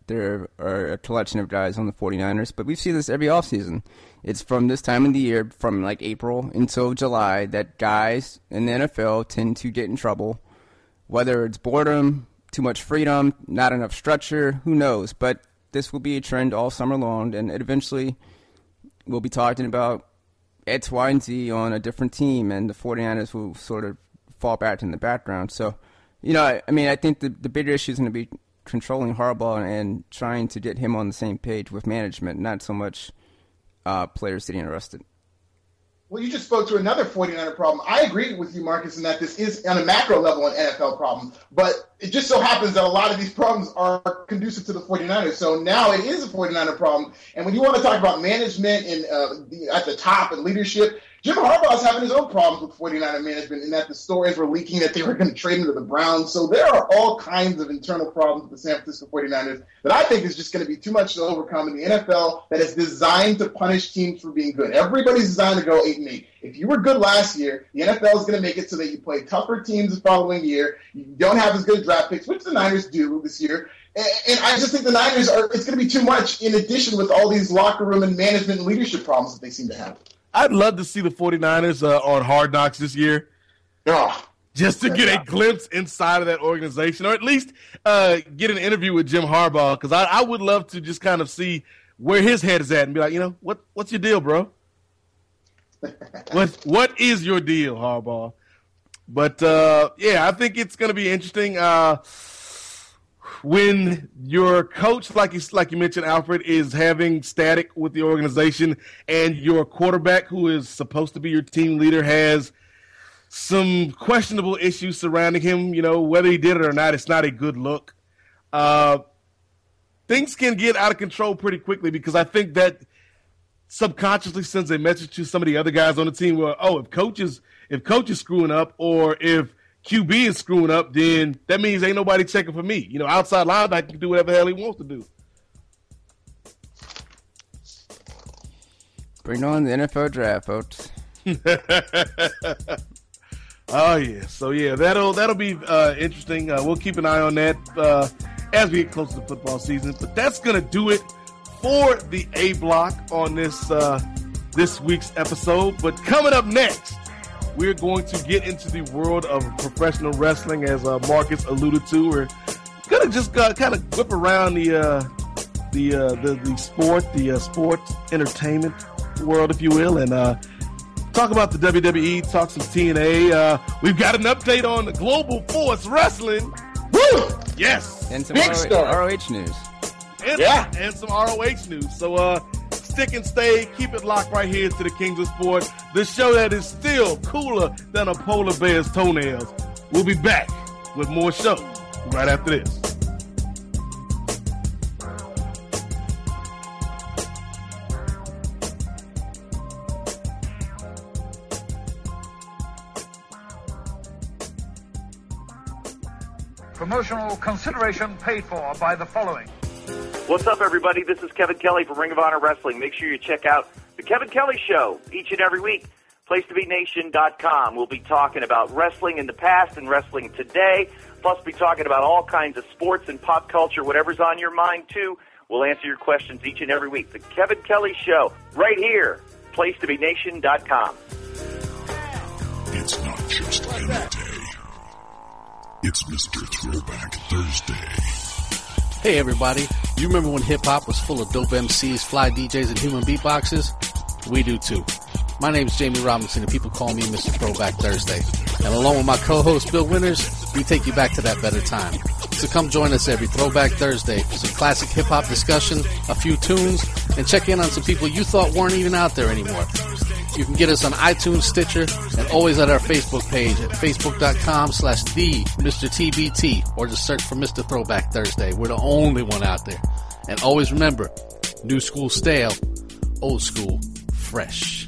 there are a collection of guys on the 49ers, but we see this every offseason. It's from this time of the year, from like April until July, that guys in the N F L tend to get in trouble, whether it's boredom, too much freedom, not enough structure, who knows. But this will be a trend all summer long, and it eventually we'll be talking about X, Y, and Z on a different team, and the 49ers will sort of fall back in the background. So, you know, I, I mean, I think the, the bigger issue is going to be controlling Harbaugh and trying to get him on the same page with management, not so much uh, players getting arrested. Well, you just spoke to another 49er problem. I agree with you, Marcus, in that this is on a macro level an N F L problem. But it just so happens that a lot of these problems are conducive to the 49ers. So now it is a 49er problem. And when you want to talk about management and uh, the, at the top and leadership, Jim Harbaugh is having his own problems with 49er management in that the stories were leaking that they were going to trade him to the Browns. So there are all kinds of internal problems with the San Francisco 49ers that I think is just going to be too much to overcome in the N F L that is designed to punish teams for being good. Everybody's designed to go eight and eight. If you were good last year, the N F L is going to make it so that you play tougher teams the following year. You don't have as good draft picks, which the Niners do this year. And, and I just think the Niners are, it's going to be too much in addition with all these locker room and management and leadership problems that they seem to have. I'd love to see the 49ers uh, on Hard Knocks this year. Oh, just to get a glimpse inside of that organization, or at least uh, get an interview with Jim Harbaugh, because I, I would love to just kind of see where his head is at and be like, you know, what what's your deal, bro? what What is your deal, Harbaugh? But, uh, yeah, I think it's going to be interesting. Uh, when your coach, like you, like you mentioned, Alfred, is having static with the organization and your quarterback, who is supposed to be your team leader, has some questionable issues surrounding him, you know, whether he did it or not, it's not a good look. Uh, things can get out of control pretty quickly, because I think that subconsciously sends a message to some of the other guys on the team where, oh, if coach is, if coach is screwing up, or if Q B is screwing up, then that means ain't nobody checking for me. You know, outside linebacker can do whatever the hell he wants to do. Bring on the N F L draft, folks. Oh yeah, so yeah, that'll that'll be uh, interesting. Uh, we'll keep an eye on that uh, as we get closer to football season. But that's gonna do it for the A block on this uh, this week's episode. But coming up next, we're going to get into the world of professional wrestling, as uh, Marcus alluded to. We're gonna just uh, kind of whip around the uh, the, uh, the the sport, the uh, sport entertainment world, if you will, and uh, talk about the W W E, talk some T N A. Uh, we've got an update on the Global Force Wrestling. Woo! Yes, and some Big story. R O H news. And, yeah, and some R O H news. So, uh. Stick and stay. Keep it locked right here to the Kings of Sport, the show that is still cooler than a polar bear's toenails. We'll be back with more shows right after this. Promotional consideration paid for by the following. What's up, everybody? This is Kevin Kelly from Ring of Honor Wrestling. Make sure you check out The Kevin Kelly Show each and every week. place to be nation dot com. We'll be talking about wrestling in the past and wrestling today. Plus, we'll be talking about all kinds of sports and pop culture, whatever's on your mind, too. We'll answer your questions each and every week. The Kevin Kelly Show, right here, place to be nation dot com. It's not just any day. It's Mister Throwback Thursday. Hey everybody, you remember when hip-hop was full of dope M Cs, fly D Js, and human beatboxers? We do too. My name is Jamie Robinson, and people call me Mister Throwback Thursday. And along with my co-host Bill Winters, we take you back to that better time. So come join us every Throwback Thursday for some classic hip-hop discussion, a few tunes, and check in on some people you thought weren't even out there anymore. You can get us on iTunes, Stitcher, and always at our Facebook page at facebook.com slash the Mr. T B T, or just search for Mister Throwback Thursday. We're the only one out there. And always remember, new school stale, old school fresh.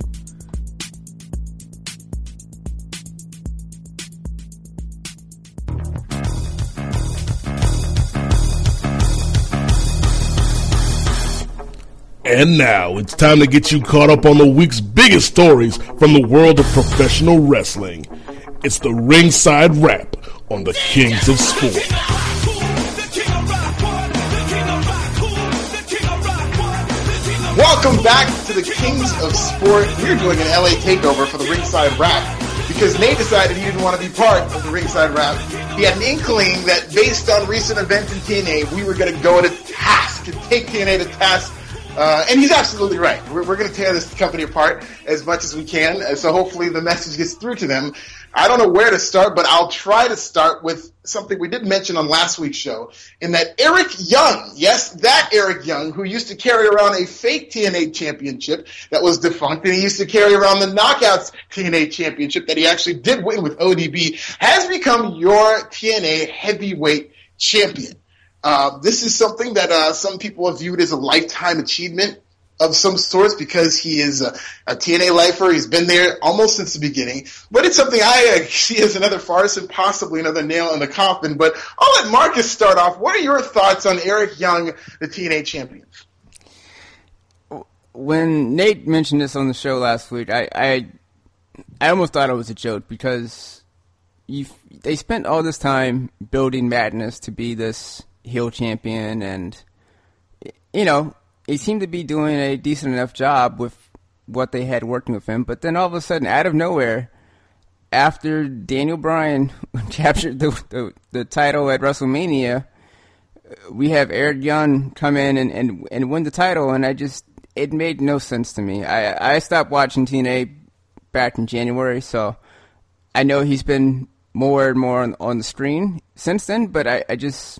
And now it's time to get you caught up on the week's biggest stories from the world of professional wrestling. It's the Ringside Wrap on the Kings of Sport. Welcome back to the Kings of Sport. We're doing an L A takeover for the Ringside Rap because Nate decided he didn't want to be part of the Ringside Rap. He had an inkling that based on recent events in T N A, we were going to go to task and take T N A to task. Uh, and he's absolutely right. We're, we're going to tear this company apart as much as we can. Uh, so hopefully the message gets through to them. I don't know where to start, but I'll try to start with something we did mention on last week's show, in that Eric Young, yes, that Eric Young, who used to carry around a fake T N A championship that was defunct, and he used to carry around the Knockouts T N A championship that he actually did win with O D B, has become your T N A heavyweight champion. Uh, this is something that uh, some people have viewed as a lifetime achievement of some sorts because he is a, a T N A lifer. He's been there almost since the beginning. But it's something I uh, see as another farce and possibly another nail in the coffin. But I'll let Marcus start off. What are your thoughts on Eric Young, the T N A champion? When Nate mentioned this on the show last week, I I, I almost thought it was a joke because you they spent all this time building Madness to be this heel champion, and, you know, he seemed to be doing a decent enough job with what they had working with him. But then all of a sudden, out of nowhere, after Daniel Bryan captured the, the the title at WrestleMania, we have Eric Young come in and, and, and win the title, and I just, it made no sense to me. I, I stopped watching T N A back in January, so I know he's been more and more on, on the screen since then, but I, I just,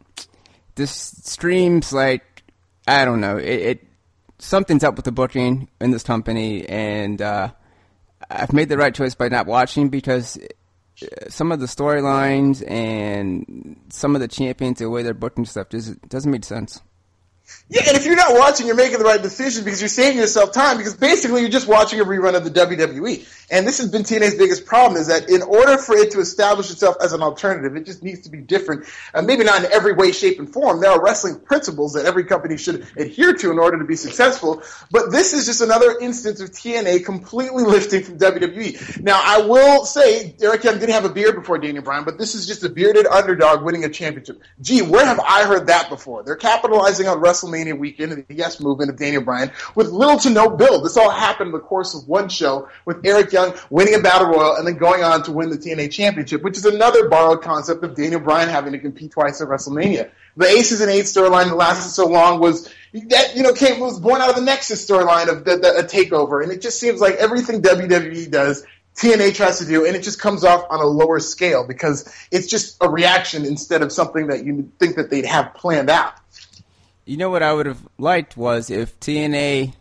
this streams like, I don't know. It, it something's up with the booking in this company, and uh, I've made the right choice by not watching because some of the storylines and some of the champions, the way they're booking stuff, just doesn't make sense. Yeah, and if you're not watching, you're making the right decision because you're saving yourself time because basically you're just watching a rerun of the W W E. And this has been T N A's biggest problem is that in order for it to establish itself as an alternative, it just needs to be different. Uh, maybe not in every way, shape, and form. There are wrestling principles that every company should adhere to in order to be successful. But this is just another instance of T N A completely lifting from W W E. Now, I will say, Eric Young did have a beard before Daniel Bryan, but this is just a bearded underdog winning a championship. Gee, where have I heard that before? They're capitalizing on WrestleMania weekend and the Yes movement of Daniel Bryan with little to no build. This all happened in the course of one show with Eric Young winning a Battle Royal and then going on to win the T N A Championship, which is another borrowed concept of Daniel Bryan having to compete twice at WrestleMania. The Aces and Eights storyline that lasted so long was that, you know, came was born out of the Nexus storyline of the, the, a takeover, and it just seems like everything W W E does, T N A tries to do, and it just comes off on a lower scale because it's just a reaction instead of something that you think that they'd have planned out. You know what I would have liked was if T N A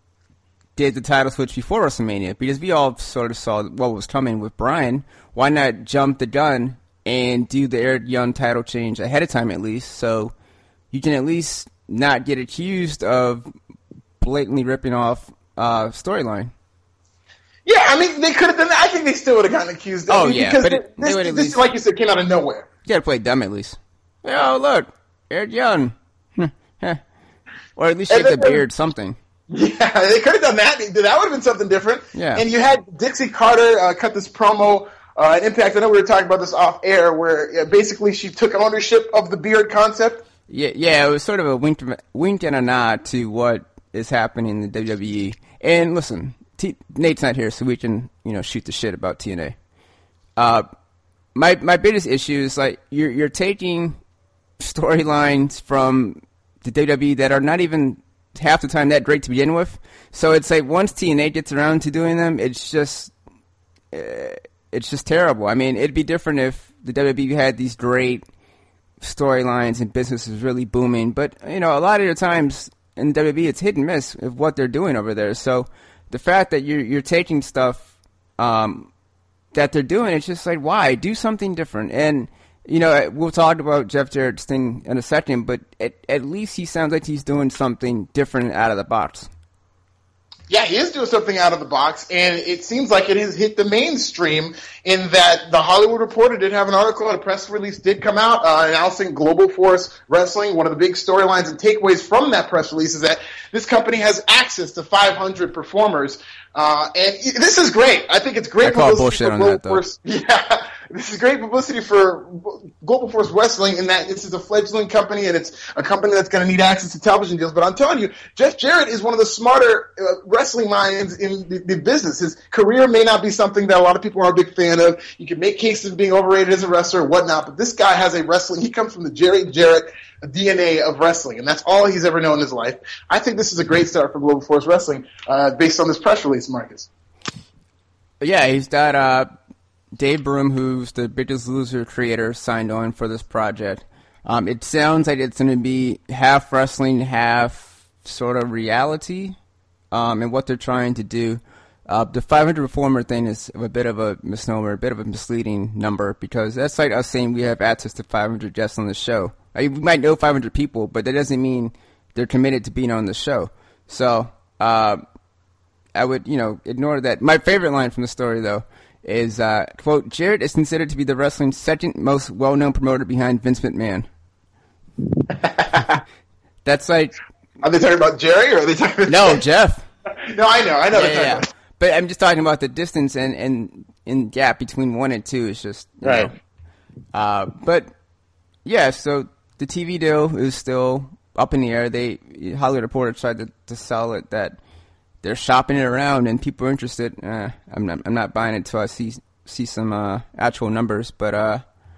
did the title switch before WrestleMania, because we all sort of saw what was coming with Bryan. Why not jump the gun and do the Eric Young title change ahead of time at least, so you can at least not get accused of blatantly ripping off uh, storyline. Yeah, I mean, they could have done that. I think they still would have gotten accused of it. Oh, yeah, because but it, this, they would at this least, like you said, came out of nowhere. You gotta play dumb at least. Oh, look, Eric Young. Or at least shave the beard, something. Yeah, they could have done that. That would have been something different. Yeah. And you had Dixie Carter uh, cut this promo uh, at Impact. I know we were talking about this off air, where uh, basically she took ownership of the beard concept. Yeah, yeah, it was sort of a wink, wink and a nod to what is happening in the W W E. And listen, T- Nate's not here, so we can, you know, shoot the shit about T N A. Uh, my my biggest issue is like you're you're taking storylines from the W W E that are not even half the time that great to begin with. So it's like once T N A gets around to doing them, it's just uh, it's just terrible. I mean, it'd be different if the W W E had these great storylines and business is really booming. But, you know, a lot of the times in the W W E, it's hit and miss of what they're doing over there. So the fact that you're, you're taking stuff um, that they're doing, it's just like, why? Do something different. And, you know, we'll talk about Jeff Jarrett's thing in a second, but at, at least he sounds like he's doing something different out of the box. Yeah, he is doing something out of the box, and it seems like it has hit the mainstream in that the Hollywood Reporter did have an article and a press release did come out uh, announcing Global Force Wrestling. One of the big storylines and takeaways from that press release is that this company has access to five hundred performers, uh, and this is great. I think it's great. I call bullshit on that, though. Force. Yeah, this is great publicity for Global Force Wrestling in that this is a fledgling company and it's a company that's going to need access to television deals. But I'm telling you, Jeff Jarrett is one of the smarter uh, wrestling minds in the, the business. His career may not be something that a lot of people are a big fan of. You can make cases of being overrated as a wrestler or whatnot, but this guy has a wrestling. He comes from the Jerry Jarrett D N A of wrestling, and that's all he's ever known in his life. I think this is a great start for Global Force Wrestling uh, based on this press release, Marcus. Yeah, he's got uh, Dave Broom, who's the Biggest Loser creator, signed on for this project. Um, it sounds like it's going to be half wrestling, half sort of reality, um, and what they're trying to do. Uh, the five hundred Reformer thing is a bit of a misnomer, a bit of a misleading number, because that's like us saying we have access to five hundred guests on the show. I mean, we might know five hundred people, but that doesn't mean they're committed to being on the show. So uh, I would, you know, ignore that. My favorite line from the story, though, is, uh, quote, Jarrett is considered to be the wrestling's second most well-known promoter behind Vince McMahon. That's like... Are they talking about Jerry, or are they talking about... No, Jeff. No, I know. I know. Yeah, they're talking yeah. about... But I'm just talking about the distance and, and, and gap between one and two is just... You right. know, uh, but, yeah, so the T V deal is still up in the air. They Hollywood Reporter tried to, to sell it that they're shopping it around and people are interested. Uh, I'm not I'm not buying it until I see see some uh, actual numbers. But uh,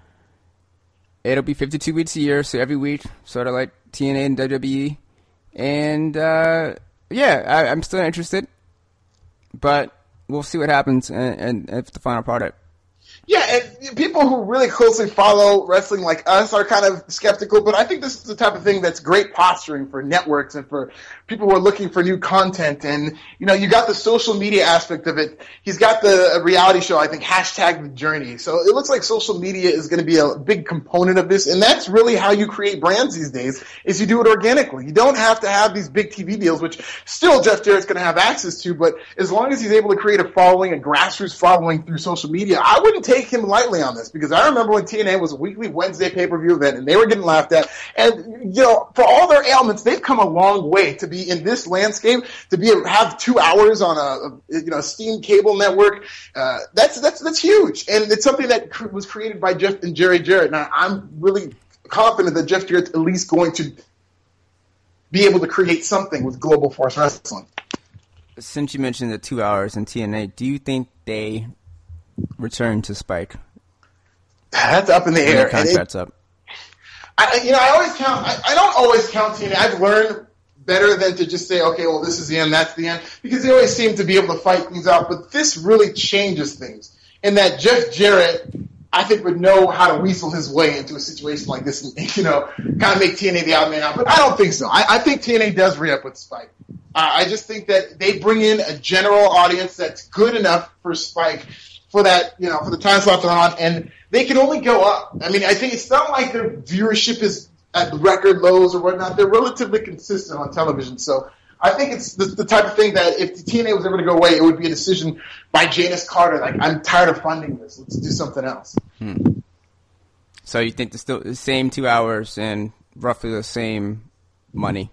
it'll be fifty-two weeks a year, so every week, sort of like T N A and W W E. And, uh, yeah, I, I'm still interested. But we'll see what happens and, and if the final product. Yeah, and people who really closely follow wrestling like us are kind of skeptical, but I think this is the type of thing that's great posturing for networks and for people who are looking for new content. And, you know, you got the social media aspect of it. He's got the reality show, I think, hashtag The Journey. So it looks like social media is going to be a big component of this, and that's really how you create brands these days, is you do it organically. You don't have to have these big T V deals, which still Jeff Jarrett's going to have access to, but as long as he's able to create a following, a grassroots following through social media, I wouldn't take him lightly on this, because I remember when T N A was a weekly Wednesday pay-per-view event and they were getting laughed at, and, you know, for all their ailments, they've come a long way to be in this landscape, to be have two hours on a, a you know, steam cable network. Uh, that's that's that's huge, and it's something that cr- was created by Jeff and Jerry Jarrett. Now, I'm really confident that Jeff Jarrett's at least going to be able to create something with Global Force Wrestling. Since you mentioned the two hours in T N A, do you think they return to Spike? That's up in the air. Contract's it, up. I, you know, I always count. I, I don't always count T N A. I've learned better than to just say, okay, well, this is the end, that's the end, because they always seem to be able to fight things out. But this really changes things, in that Jeff Jarrett, I think, would know how to weasel his way into a situation like this, and, you know, kind of make T N A the odd man out. But I don't think so. I, I think T N A does re-up with Spike. Uh, I just think that they bring in a general audience that's good enough for Spike, for that, you know, for the time slot they're on, and they can only go up. I mean, I think it's not like their viewership is at record lows or whatnot. They're relatively consistent on television. So I think it's the, the type of thing that if the T N A was ever to go away, it would be a decision by Janus Carter, like, I'm tired of funding this. Let's do something else. Hmm. So you think the still the same two hours and roughly the same money?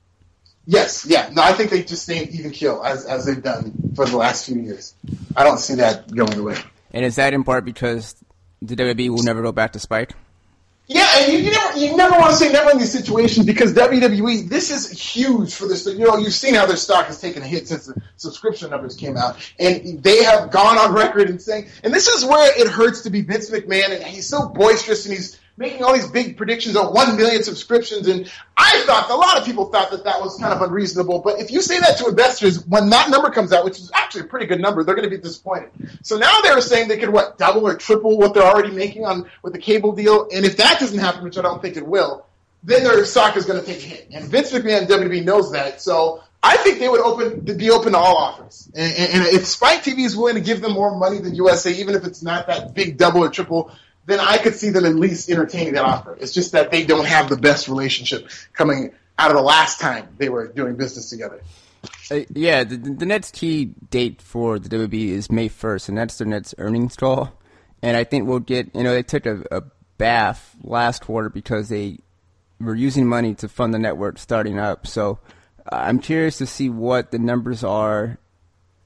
Yes, yeah. No, I think they just stay even kill as as they've done for the last few years. I don't see that going away. And is that in part because the W W E will never go back to Spike? Yeah, and you, you never you never want to say never in these situations, because W W E, this is huge for this. You know, you've seen how their stock has taken a hit since the subscription numbers came out, and they have gone on record and saying, and this is where it hurts to be Vince McMahon, and he's so boisterous, and he's making all these big predictions on one million subscriptions, and I thought, a lot of people thought that that was kind of unreasonable, but if you say that to investors, when that number comes out, which is actually a pretty good number, they're going to be disappointed. So now they're saying they could, what, double or triple what they're already making on with the cable deal, and if that doesn't happen, which I don't think it will, then their stock is going to take a hit, and Vince McMahon and W W E knows that, so I think they would open be open to all offers, and, and, and if Spike T V is willing to give them more money than U S A, even if it's not that big double or triple, then I could see them at least entertaining that offer. It's just that they don't have the best relationship coming out of the last time they were doing business together. Uh, yeah, the, the next key date for the W W E is May first, and that's their next earnings call. And I think we'll get, you know, they took a, a bath last quarter because they were using money to fund the network starting up. So uh, I'm curious to see what the numbers are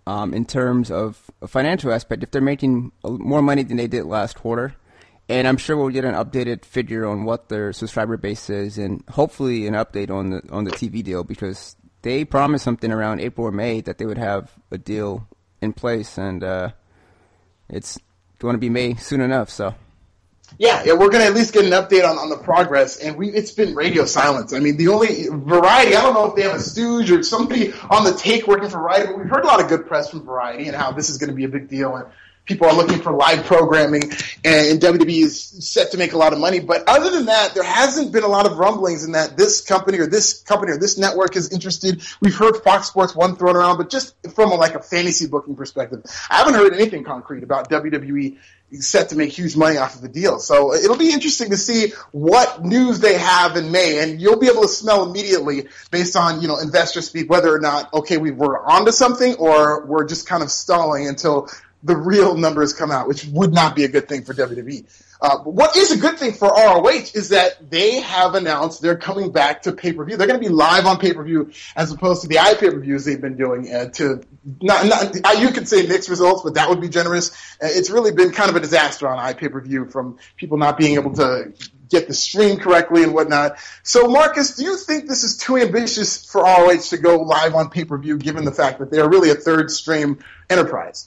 um, in terms of a financial aspect, if they're making more money than they did last quarter. And I'm sure we'll get an updated figure on what their subscriber base is, and hopefully an update on the on the T V deal, because they promised something around April or May that they would have a deal in place, and uh, it's going to be May soon enough. So. Yeah, yeah, we're going to at least get an update on, on the progress, and we it's been radio silence. I mean, the only Variety, I don't know if they have a stooge or somebody on the take working for Variety, but we've heard a lot of good press from Variety and how this is going to be a big deal, and people are looking for live programming, and W W E is set to make a lot of money. But other than that, there hasn't been a lot of rumblings in that this company or this company or this network is interested. We've heard Fox Sports one thrown around, but just from a, like a fantasy booking perspective, I haven't heard anything concrete about W W E set to make huge money off of the deal. So it'll be interesting to see what news they have in May, and you'll be able to smell immediately based on, you know, investor speak whether or not, okay, we were onto something or we're just kind of stalling until the real numbers come out, which would not be a good thing for W W E. Uh, what is a good thing for R O H is that they have announced they're coming back to pay-per-view. They're going to be live on pay-per-view as opposed to the iPay-per-views they've been doing. Uh, to not, not, you could say mixed results, but that would be generous. Uh, it's really been kind of a disaster on iPay-per-view from people not being able to get the stream correctly and whatnot. So, Marcus, do you think this is too ambitious for R O H to go live on pay-per-view, given the fact that they're really a third-stream enterprise?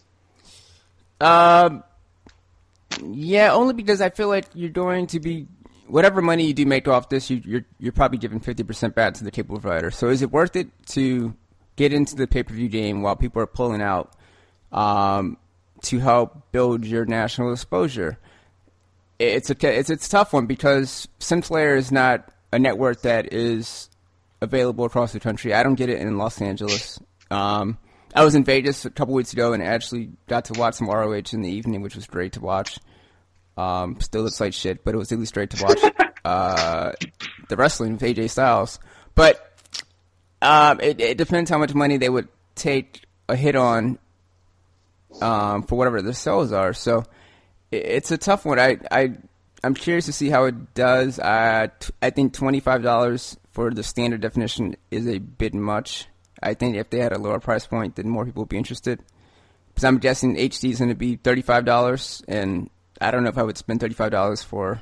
Um, yeah, only because I feel like you're going to be, whatever money you do make off this, you, you're you're probably giving fifty percent back to the cable provider. So is it worth it to get into the pay-per-view game while people are pulling out um, to help build your national exposure? It's a, it's, it's a tough one because Sinclair is not a network that is available across the country. I don't get it in Los Angeles. Um I was in Vegas a couple weeks ago and actually got to watch some R O H in the evening, which was great to watch. Um, still looks like shit, but it was at least great to watch uh, the wrestling with A J Styles. But um, it, it depends how much money they would take a hit on um, for whatever the sales are. So it, it's a tough one. I, I, I'm curious to see how it does. I, I think twenty-five dollars for the standard definition is a bit much. I think if they had a lower price point, then more people would be interested. Because I'm guessing H D is going to be thirty-five dollars, and I don't know if I would spend thirty-five dollars for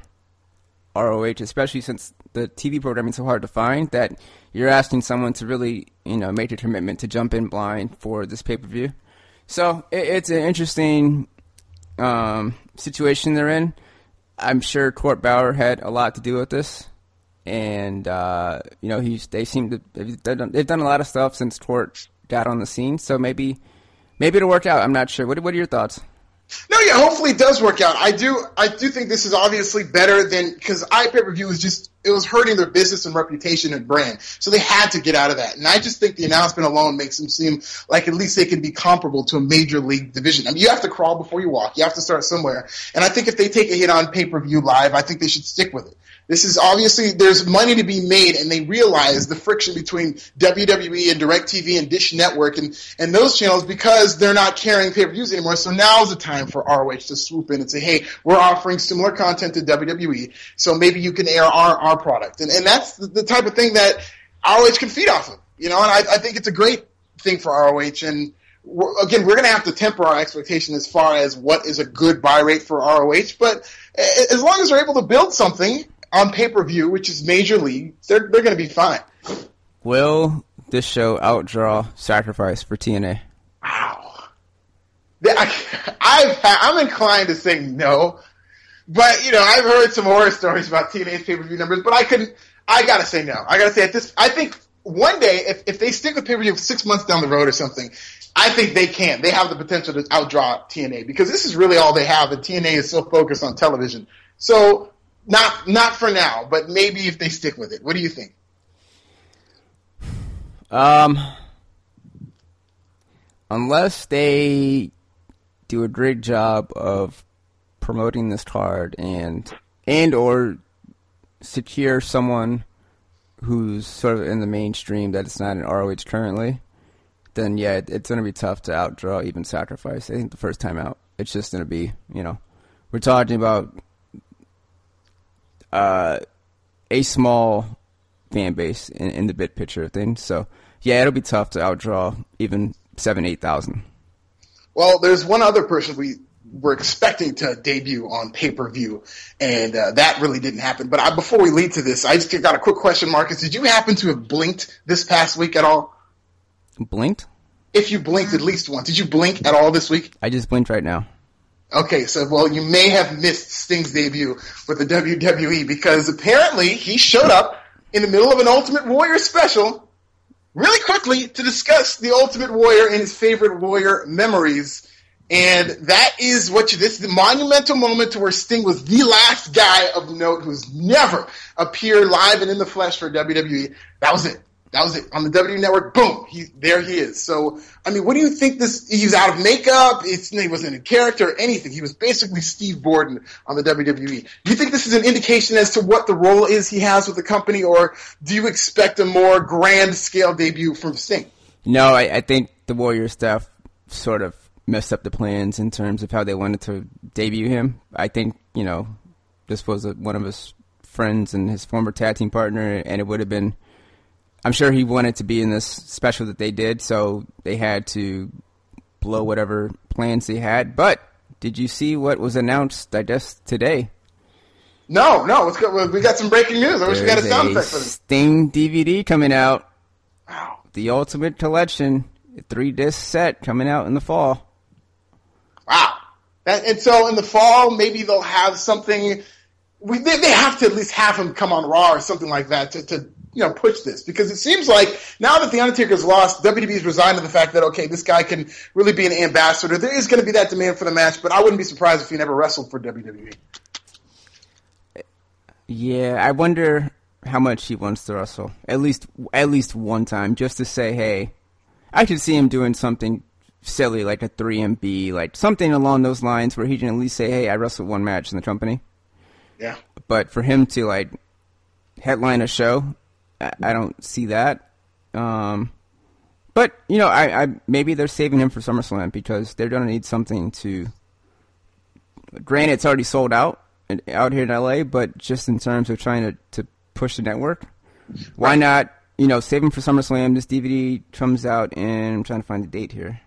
R O H, especially since the T V programming is so hard to find that you're asking someone to really, you know, make a commitment to jump in blind for this pay-per-view. So it, it's an interesting um, situation they're in. I'm sure Court Bauer had a lot to do with this. And, uh, you know, he's, they seem to, they've done, they've done a lot of stuff since Court got on the scene. So maybe, maybe it'll work out. I'm not sure. What, what are your thoughts? No, yeah, hopefully it does work out. I do, I do think this is obviously better than, because iPay-per-view was just, it was hurting their business and reputation and brand. So they had to get out of that. And I just think the announcement alone makes them seem like at least they can be comparable to a major league division. I mean, you have to crawl before you walk. You have to start somewhere. And I think if they take a hit on pay-per-view live, I think they should stick with it. This is obviously, there's money to be made, and they realize the friction between W W E and DirecTV and Dish Network and, and those channels because they're not carrying pay-per-views anymore. So now's the time for R O H to swoop in and say, hey, we're offering similar content to W W E, so maybe you can air our, our product. And, and that's the, the type of thing that R O H can feed off of, you know, and I, I think it's a great thing for R O H. And we're, again, we're going to have to temper our expectation as far as what is a good buy rate for R O H, but as long as they're able to build something on pay-per-view, which is Major League, they're they're going to be fine. Will this show outdraw Sacrifice for T N A? Wow. I, I've, I'm inclined to say no, but, you know, I've heard some horror stories about T N A's pay-per-view numbers, but I couldn't, I got to say no. I got to say at this, I think one day, if, if they stick with pay-per-view six months down the road or something, I think they can. They have the potential to outdraw T N A because this is really all they have, and T N A is so focused on television. So, Not not for now, but maybe if they stick with it. What do you think? Um, unless they do a great job of promoting this card and and or secure someone who's sort of in the mainstream that it's not in R O H currently, then yeah, it, it's going to be tough to outdraw even Sacrifice. I think the first time out, it's just going to be, you know, we're talking about Uh, a small fan base in, in the big picture of things. So, yeah, it'll be tough to outdraw even seven, eight thousand. Well, there's one other person we were expecting to debut on pay-per-view, and uh, that really didn't happen. But I, before we lead to this, I just got a quick question, Marcus. Did you happen to have blinked this past week at all? Blinked? If you blinked at least once. Did you blink at all this week? I just blinked right now. Okay, so, well, you may have missed Sting's debut with the W W E because apparently he showed up in the middle of an Ultimate Warrior special really quickly to discuss the Ultimate Warrior and his favorite Warrior memories. And that is what you, this is the monumental moment to where Sting was the last guy of note who's never appeared live and in the flesh for W W E. That was it. That was it. On the W W E Network, boom, he, there he is. So, I mean, what do you think this, he was out of makeup, it's, he wasn't in character or anything. He was basically Steve Borden on the W W E. Do you think this is an indication as to what the role is he has with the company, or do you expect a more grand scale debut from Sting? No, I, I think the Warrior staff sort of messed up the plans in terms of how they wanted to debut him. I think, you know, this was a, one of his friends and his former tag team partner, and it would have been, I'm sure he wanted to be in this special that they did, so they had to blow whatever plans they had. But did you see what was announced, I guess, today? No, no. Let's go. We got some breaking news. I wish we had a sound effect for this. Sting D V D coming out. Wow. The Ultimate Collection, a three-disc set coming out in the fall. Wow. That, and so in the fall, maybe they'll have something. We, they, they have to at least have him come on Raw or something like that to, to you know, push this, because it seems like now that The Undertaker's lost, W W E's resigned to the fact that, okay, this guy can really be an ambassador. There is going to be that demand for the match, but I wouldn't be surprised if he never wrestled for W W E. Yeah, I wonder how much he wants to wrestle. At least, at least one time, just to say, hey, I could see him doing something silly like a three M B, like something along those lines where he can at least say, hey, I wrestled one match in the company. Yeah. But for him to, like, headline a show, I don't see that. Um, but, you know, I, I maybe they're saving him for SummerSlam because they're going to need something to... Granted, it's already sold out out here in L A, but just in terms of trying to, to push the network, why right. not, you know, save him for SummerSlam? This D V D comes out in... I'm trying to find the date here.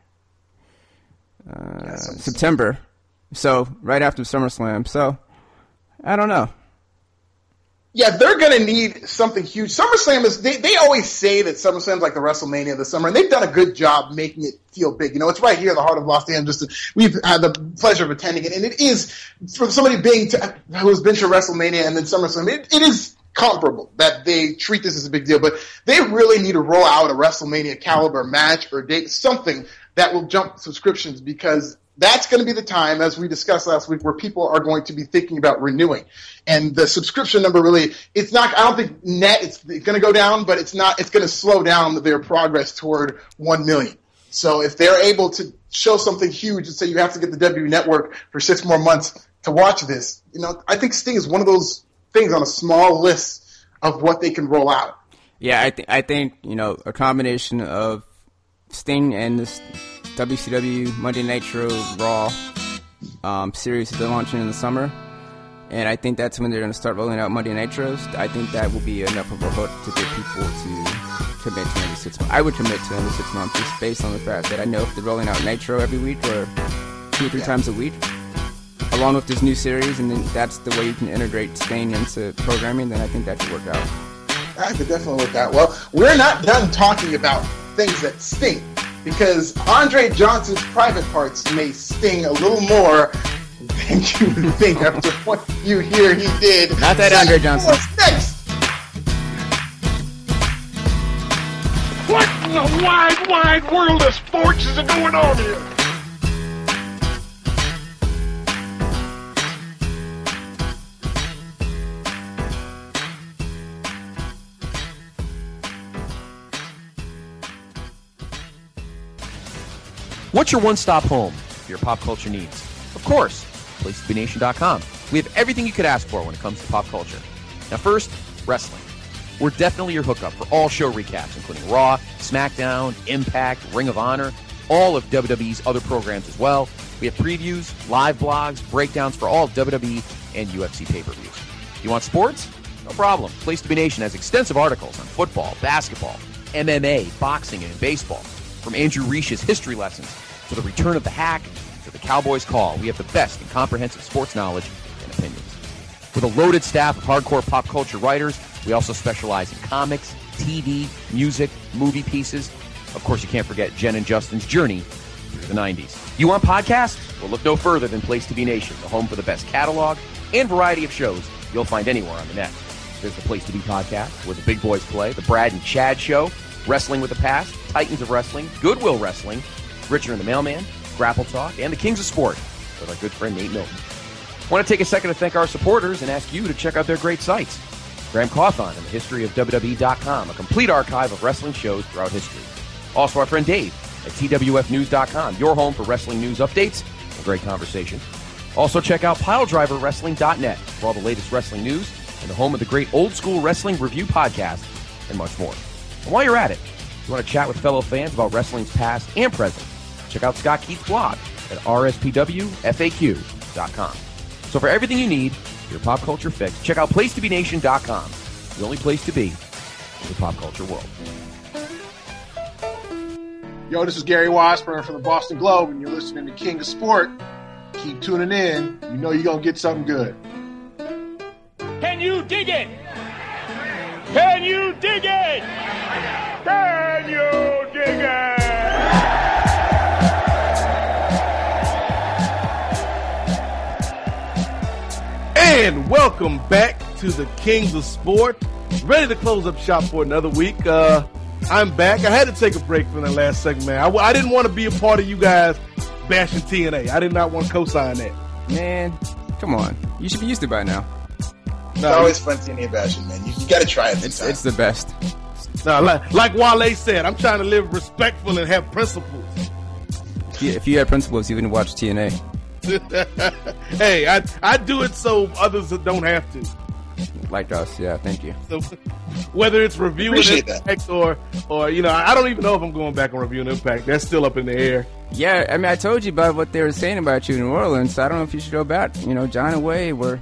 Uh, yeah, September. So, right after SummerSlam. So, I don't know. Yeah, they're going to need something huge. SummerSlam is, they, they always say that SummerSlam's like the WrestleMania of the summer, and they've done a good job making it feel big. You know, it's right here in the heart of Los Angeles. We've had the pleasure of attending it, and it is, from somebody being to, who's been to WrestleMania and then SummerSlam, it, it is comparable that they treat this as a big deal, but they really need to roll out a WrestleMania caliber match or date, something that will jump subscriptions, because that's going to be the time, as we discussed last week, where people are going to be thinking about renewing. And the subscription number really, it's not, I don't think net, it's going to go down, but it's not, it's going to slow down their progress toward one million. So if they're able to show something huge and say you have to get the W W E Network for six more months to watch this, you know, I think Sting is one of those things on a small list of what they can roll out. Yeah, I, th- I think, you know, a combination of Sting and this W C W Monday Nitro Raw um, series that they're launching in the summer, and I think that's when they're going to start rolling out Monday Nitros. I think that will be enough of a hook to get people to commit to every six months. I would commit to every six months just based on the fact that I know if they're rolling out Nitro every week or two or three yeah. times a week, along with this new series, and then that's the way you can integrate Sting into programming, then I think that could work out. That could definitely work out. Well, we're not done talking about things that stink, because Andre Johnson's private parts may sting a little more than you would think after what you hear he did. Not that Andre Johnson. What's next? What in the wide, wide world of sports is going on here? What's your one-stop home for your pop culture needs? Of course, place to be nation dot com. We have everything you could ask for when it comes to pop culture. Now first, wrestling. We're definitely your hookup for all show recaps, including Raw, SmackDown, Impact, Ring of Honor, all of W W E's other programs as well. We have previews, live blogs, breakdowns for all of W W E and U F C pay-per-views. You want sports? No problem. Place to be Nation has extensive articles on football, basketball, M M A, boxing, and baseball. From Andrew Reish's history lessons To the return of the hack, to the Cowboys Call, we have the best in comprehensive sports knowledge and opinions. With a loaded staff of hardcore pop culture writers, we also specialize in comics, T V, music, movie pieces. Of course, you can't forget Jen and Justin's journey through the nineties. You want podcasts? Well, look no further than Place to Be Nation, the home for the best catalog and variety of shows you'll find anywhere on the net. There's the Place to Be podcast, where the big boys play, the Brad and Chad Show, Wrestling with the Past, Titans of Wrestling, Goodwill Wrestling, Richard and the Mailman, Grapple Talk, and the Kings of Sport with our good friend Nate Milton. I want to take a second to thank our supporters and ask you to check out their great sites. Graham Cawthon and the history of W W E dot com, a complete archive of wrestling shows throughout history. Also our friend Dave at T W F news dot com, your home for wrestling news updates and great conversation. Also check out Pile Driver Wrestling dot net for all the latest wrestling news and the home of the great Old School Wrestling Review podcast and much more. And while you're at it, if you want to chat with fellow fans about wrestling's past and present, check out Scott Keith's blog at R S P W F A Q dot com. So for everything you need, your pop culture fix, check out Place to Be Nation dot com, the only place to be in the pop culture world. Yo, this is Gary Washburn from the Boston Globe, and you're listening to King of Sport. Keep tuning in. You know you're going to get something good. Can you dig it? Can you dig it? Can you dig it? And welcome back to the Kings of Sport. Ready to close up shop for another week. Uh, I'm back. I had to take a break from the last segment. I, I didn't want to be a part of you guys bashing T N A. I did not want to co-sign that. Man, come on. You should be used to it by now. It's no, always fun T N A bashing, man. You, you got to try it. It's, it's the best. No, like, like Wale said, I'm trying to live respectful and have principles. If you, if you had principles, you wouldn't watch T N A. Hey, I I do it so others don't have to. Like us, yeah. Thank you. So, whether it's reviewing Impact or or you know, I don't even know if I'm going back and reviewing Impact. That's still up in the air. Yeah, I mean, I told you about what they were saying about you in New Orleans. So I don't know if you should go back. You know, John and Wade were.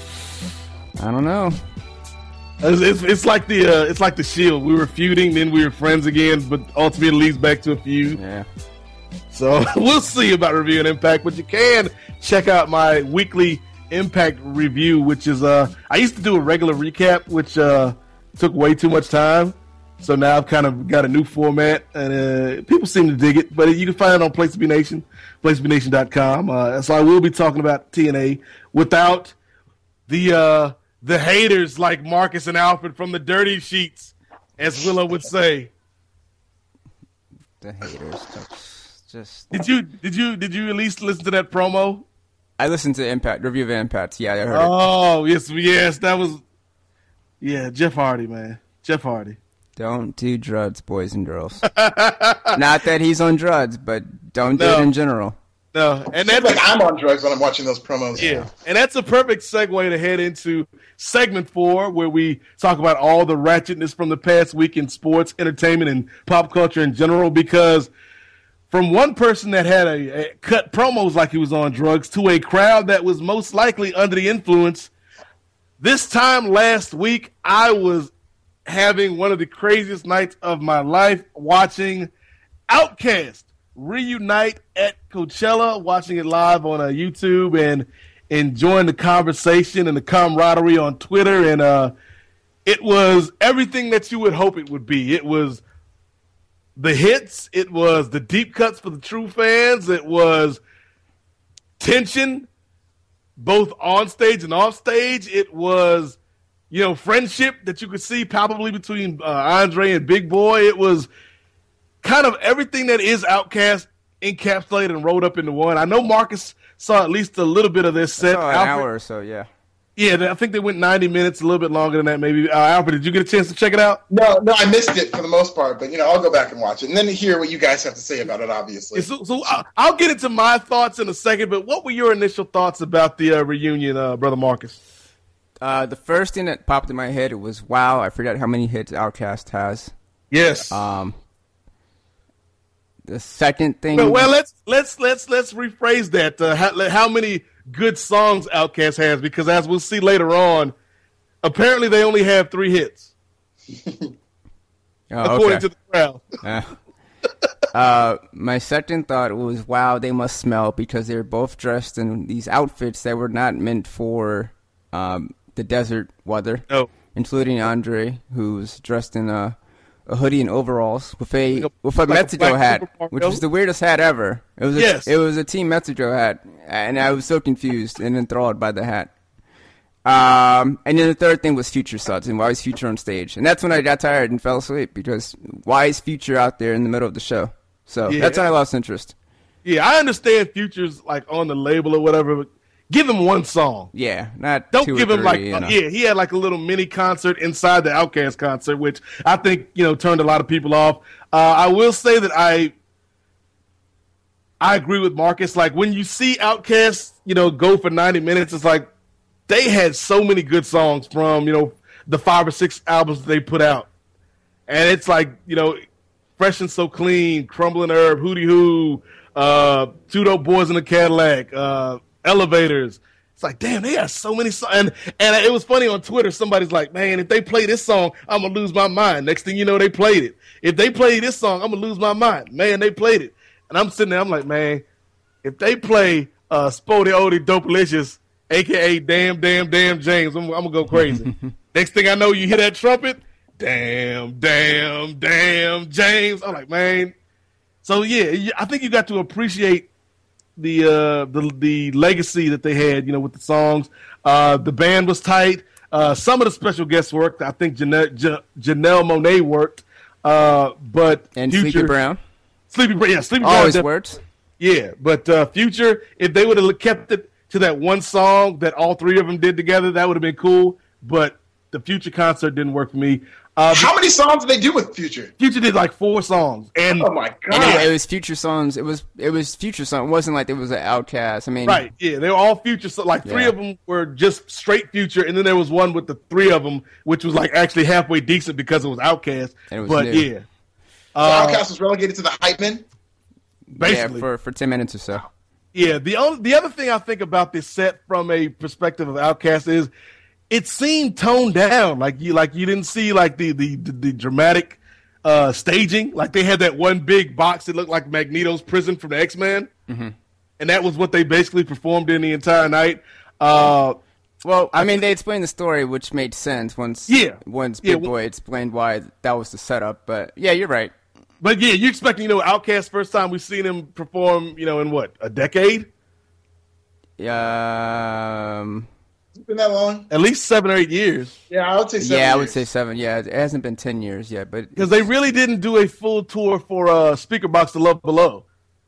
I don't know. It's, it's, it's like the uh, it's like the Shield. We were feuding, then we were friends again, but ultimately it leads back to a feud. Yeah. So we'll see about reviewing Impact, but you can check out my weekly Impact review, which is uh I used to do a regular recap, which uh took way too much time. So now I've kind of got a new format, and uh, people seem to dig it. But you can find it on Place to Be Nation, place to be nation dot com. Uh, so I will be talking about T N A without the uh, the haters like Marcus and Alfred from the Dirty Sheets, as Willow would say. The haters. Just did you did you did you at least listen to that promo? I listened to Impact review of Impact. Yeah, I heard oh, it. yes, yes, that was yeah, Jeff Hardy, man, Jeff Hardy. Don't do drugs, boys and girls. Not that he's on drugs, but don't no. do it in general. No, and that's like I'm on drugs when I'm watching those promos. Yeah, and that's a perfect segue to head into segment four, where we talk about all the ratchetness from the past week in sports, entertainment, and pop culture in general, because from one person that had a, a cut promos like he was on drugs to a crowd that was most likely under the influence. This time last week, I was having one of the craziest nights of my life watching Outkast reunite at Coachella, watching it live on uh, YouTube and enjoying the conversation and the camaraderie on Twitter. And uh, it was everything that you would hope it would be. It was the hits. It was the deep cuts for the true fans. It was tension, both on stage and off stage. It was, you know, friendship that you could see palpably between uh, Andre and Big Boy. It was kind of everything that is Outkast encapsulated and rolled up into one. I know Marcus saw at least a little bit of this set. I saw an Alfred, hour or so, yeah. Yeah, I think they went ninety minutes, a little bit longer than that maybe. Uh, Alfred, did you get a chance to check it out? No, no, I missed it for the most part, but, you know, I'll go back and watch it and then hear what you guys have to say about it, obviously. Yeah, so so I'll, I'll get into my thoughts in a second, but what were your initial thoughts about the uh, reunion, uh, Brother Marcus? Uh, the first thing that popped in my head was, wow, I forgot how many hits Outkast has. Yes. Um, the second thing. Well, well let's let's let's let's rephrase that. Uh, how, how many good songs Outkast has? Because as we'll see later on, apparently they only have three hits, oh, according okay. to the crowd. Uh, uh, my second thought was, wow, they must smell, because they were both dressed in these outfits that were not meant for um, the desert weather. Oh. Including Andre, who's dressed in a, a hoodie and overalls with a with a like Mexico a hat, Super which was the weirdest hat ever. It was a, yes. it was a Team Mexico hat, and I was so confused and enthralled by the hat. Um, and then the third thing was Future suds, and why is Future on stage? And that's when I got tired and fell asleep, because why is Future out there in the middle of the show? So yeah. that's when I lost interest. Yeah, I understand Future's like on the label or whatever, but give him one song. Yeah, not Don't two give or him three, like you know. uh, yeah. He had like a little mini concert inside the Outkast concert, which I think you know turned a lot of people off. Uh, I will say that I I agree with Marcus. Like when you see Outkast, you know, go for ninety minutes, it's like they had so many good songs from you know the five or six albums that they put out, and it's like you know, Fresh and So Clean, Crumbling Herb, Hootie Hoo, uh, Two Dope Boys in a Cadillac. Uh, Elevators. It's like, damn, they have so many songs. And, and it was funny on Twitter. Somebody's like, man, if they play this song, I'm going to lose my mind. Next thing you know, they played it. If they play this song, I'm going to lose my mind. Man, they played it. And I'm sitting there, I'm like, man, if they play uh, Spody Odie Dopalicious, a k a. Damn, Damn, Damn James, I'm, I'm going to go crazy. Next thing I know, you hear that trumpet, damn, damn, damn James. I'm like, man. So, yeah, I think you got to appreciate the uh the the legacy that they had, you know, with the songs. Uh the band was tight. Uh some of the special guests worked. I think Janelle, J- Janelle Monáe worked. Uh but And Future, Sleepy Brown. Sleepy Brown, yeah, Sleepy Always Brown works. Yeah, but uh Future, if they would have kept it to that one song that all three of them did together, that would have been cool. But the Future concert didn't work for me. Uh, How many songs did they do with Future? Future did like four songs, and oh my god, and it, it was Future songs. It was it was Future songs. It wasn't like it was an Outkast. I mean, right? Yeah, they were all Future. So like three Yeah. of them were just straight Future, and then there was one with the three of them, which was like actually halfway decent because it was Outkast. And it was but new. yeah, So uh, Outkast was relegated to the hype men. basically, yeah, for for ten minutes or so. yeah. The only the other thing I think about this set from a perspective of Outkast is it seemed toned down. Like you like you didn't see like the the the, the dramatic uh, staging. Like they had that one big box that looked like Magneto's prison from the X-Men, Mm-hmm. and that was what they basically performed in the entire night. Uh, Well, I mean, they explained the story, which made sense once Yeah. once Yeah, Big well- Boy explained why that was the setup. But yeah, you're right. But yeah, you expecting, you know, Outkast first time we've seen him perform, you know, in what, a decade? Um, It's been that long. At least seven or eight years. Yeah, I would say seven yeah, I would years. say seven. Yeah, it hasn't been ten years yet, but Because they really didn't do a full tour for uh, Speaker Box to Love Below.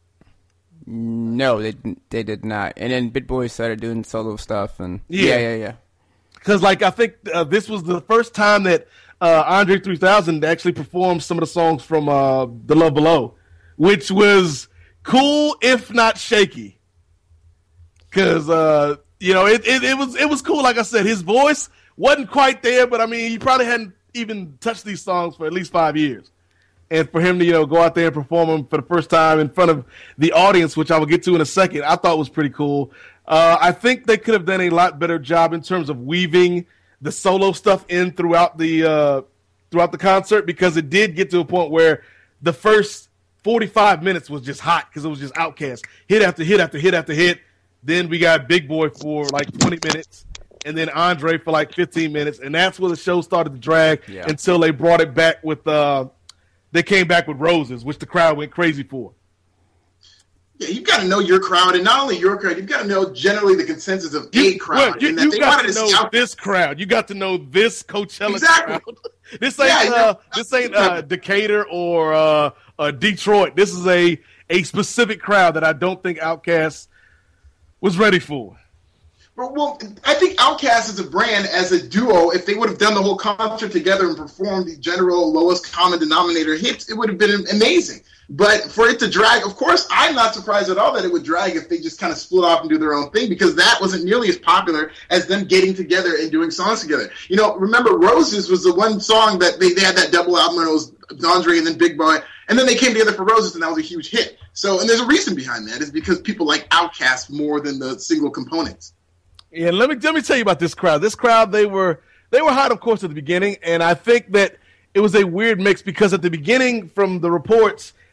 no, they they did not. And then Big Boy started doing solo stuff, and Yeah. yeah, yeah, yeah. Because, like, I think uh, this was the first time that uh, Andre three thousand actually performed some of the songs from uh, The Love Below, which was cool, if not shaky. Because, uh, you know, it, it, it was it was cool. Like I said, his voice wasn't quite there, but, I mean, he probably hadn't even touched these songs for at least five years. And for him to, you know, go out there and perform them for the first time in front of the audience, which I will get to in a second, I thought was pretty cool. Uh, I think they could have done a lot better job in terms of weaving the solo stuff in throughout the uh, throughout the concert, because it did get to a point where the first forty-five minutes was just hot because it was just Outkast, hit after hit after hit after hit. Then we got Big Boy for like twenty minutes, and then Andre for like fifteen minutes, and that's where the show started to drag Yeah. until they brought it back with uh, they came back with Roses, which the crowd went crazy for. Yeah, you've got to know your crowd, and not only your crowd, you've got to know generally the consensus of a crowd. Well, you and that you they got wanted to to know see Outkast. this crowd. You got to know this Coachella Exactly. crowd. This ain't Yeah, you uh, know, this ain't uh, Decatur or uh, uh, Detroit. This is a a specific crowd that I don't think Outkast was ready for. Well, well, I think Outkast as a brand, as a duo, if they would have done the whole concert together and performed the general lowest common denominator hits, it would have been amazing. But for it to drag, of course, I'm not surprised at all that it would drag if they just kind of split off and do their own thing, because that wasn't nearly as popular as them getting together and doing songs together. You know, remember Roses was the one song that they, they had that double album, and it was Andre and then Big Boy, and then they came together for Roses, and that was a huge hit. So, and there's a reason behind that, is because people like Outkast more than the single components. Yeah, let me let me tell you about this crowd. This crowd, they were they were hot, of course, at the beginning, and I think that it was a weird mix because at the beginning, from the reports,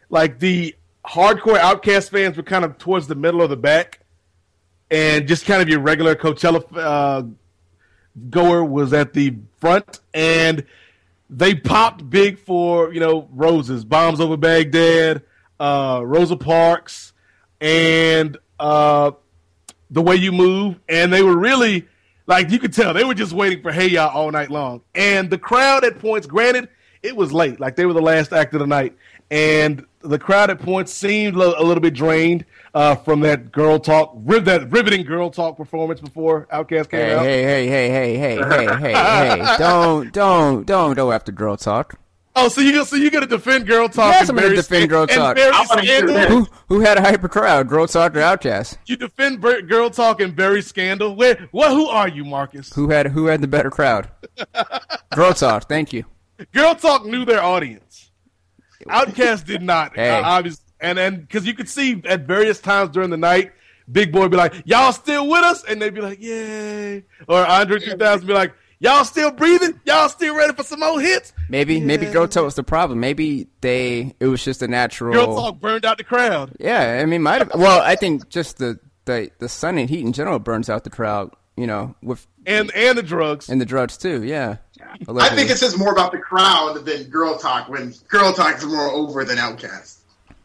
like the hardcore Outkast fans were kind of towards the middle of the back, and just kind of your regular Coachella uh, goer was at the front, and they popped big for, you know, Roses, Bombs Over Baghdad, uh, Rosa Parks, and uh, The Way You Move, and they were really, like, you could tell, they were just waiting for Hey Ya all night long. And the crowd at points, granted, it was late, like they were the last act of the night, and the crowd at points seemed a little bit drained uh, from that girl talk, riv- that riveting girl talk performance before Outkast came hey, out. Hey, hey, hey, hey, hey, hey, hey, hey! Don't, don't, don't go after girl talk. Oh, so you so you got to defend girl talk? Yes, and I'm going to Barry defend girl Scan- talk. and Barry Scandal? Who, who had a hyper crowd? Girl talk or Outkast? You defend Ber- girl talk and Barry Scandal? Where? What? Who are you, Marcus? Who had who had the better crowd? Girl talk. Thank you. Girl talk knew their audience. Outkast did not. Hey. Uh, obviously, and and because you could see at various times during the night, Big Boy would be like, "Y'all still with us?" And they'd be like, "Yay!" Or Andre three thousand be like, "Y'all still breathing? Y'all still ready for some more hits?" Maybe yeah. maybe girl talk was the problem. Maybe they it was just a natural. Girl talk burned out the crowd. Yeah, I mean, might have. Well, I think just the, the the sun and heat in general burns out the crowd. You know, with and and the drugs and the drugs too. Yeah. I think it says more about the crowd than girl talk when girl talk is more over than Outkast.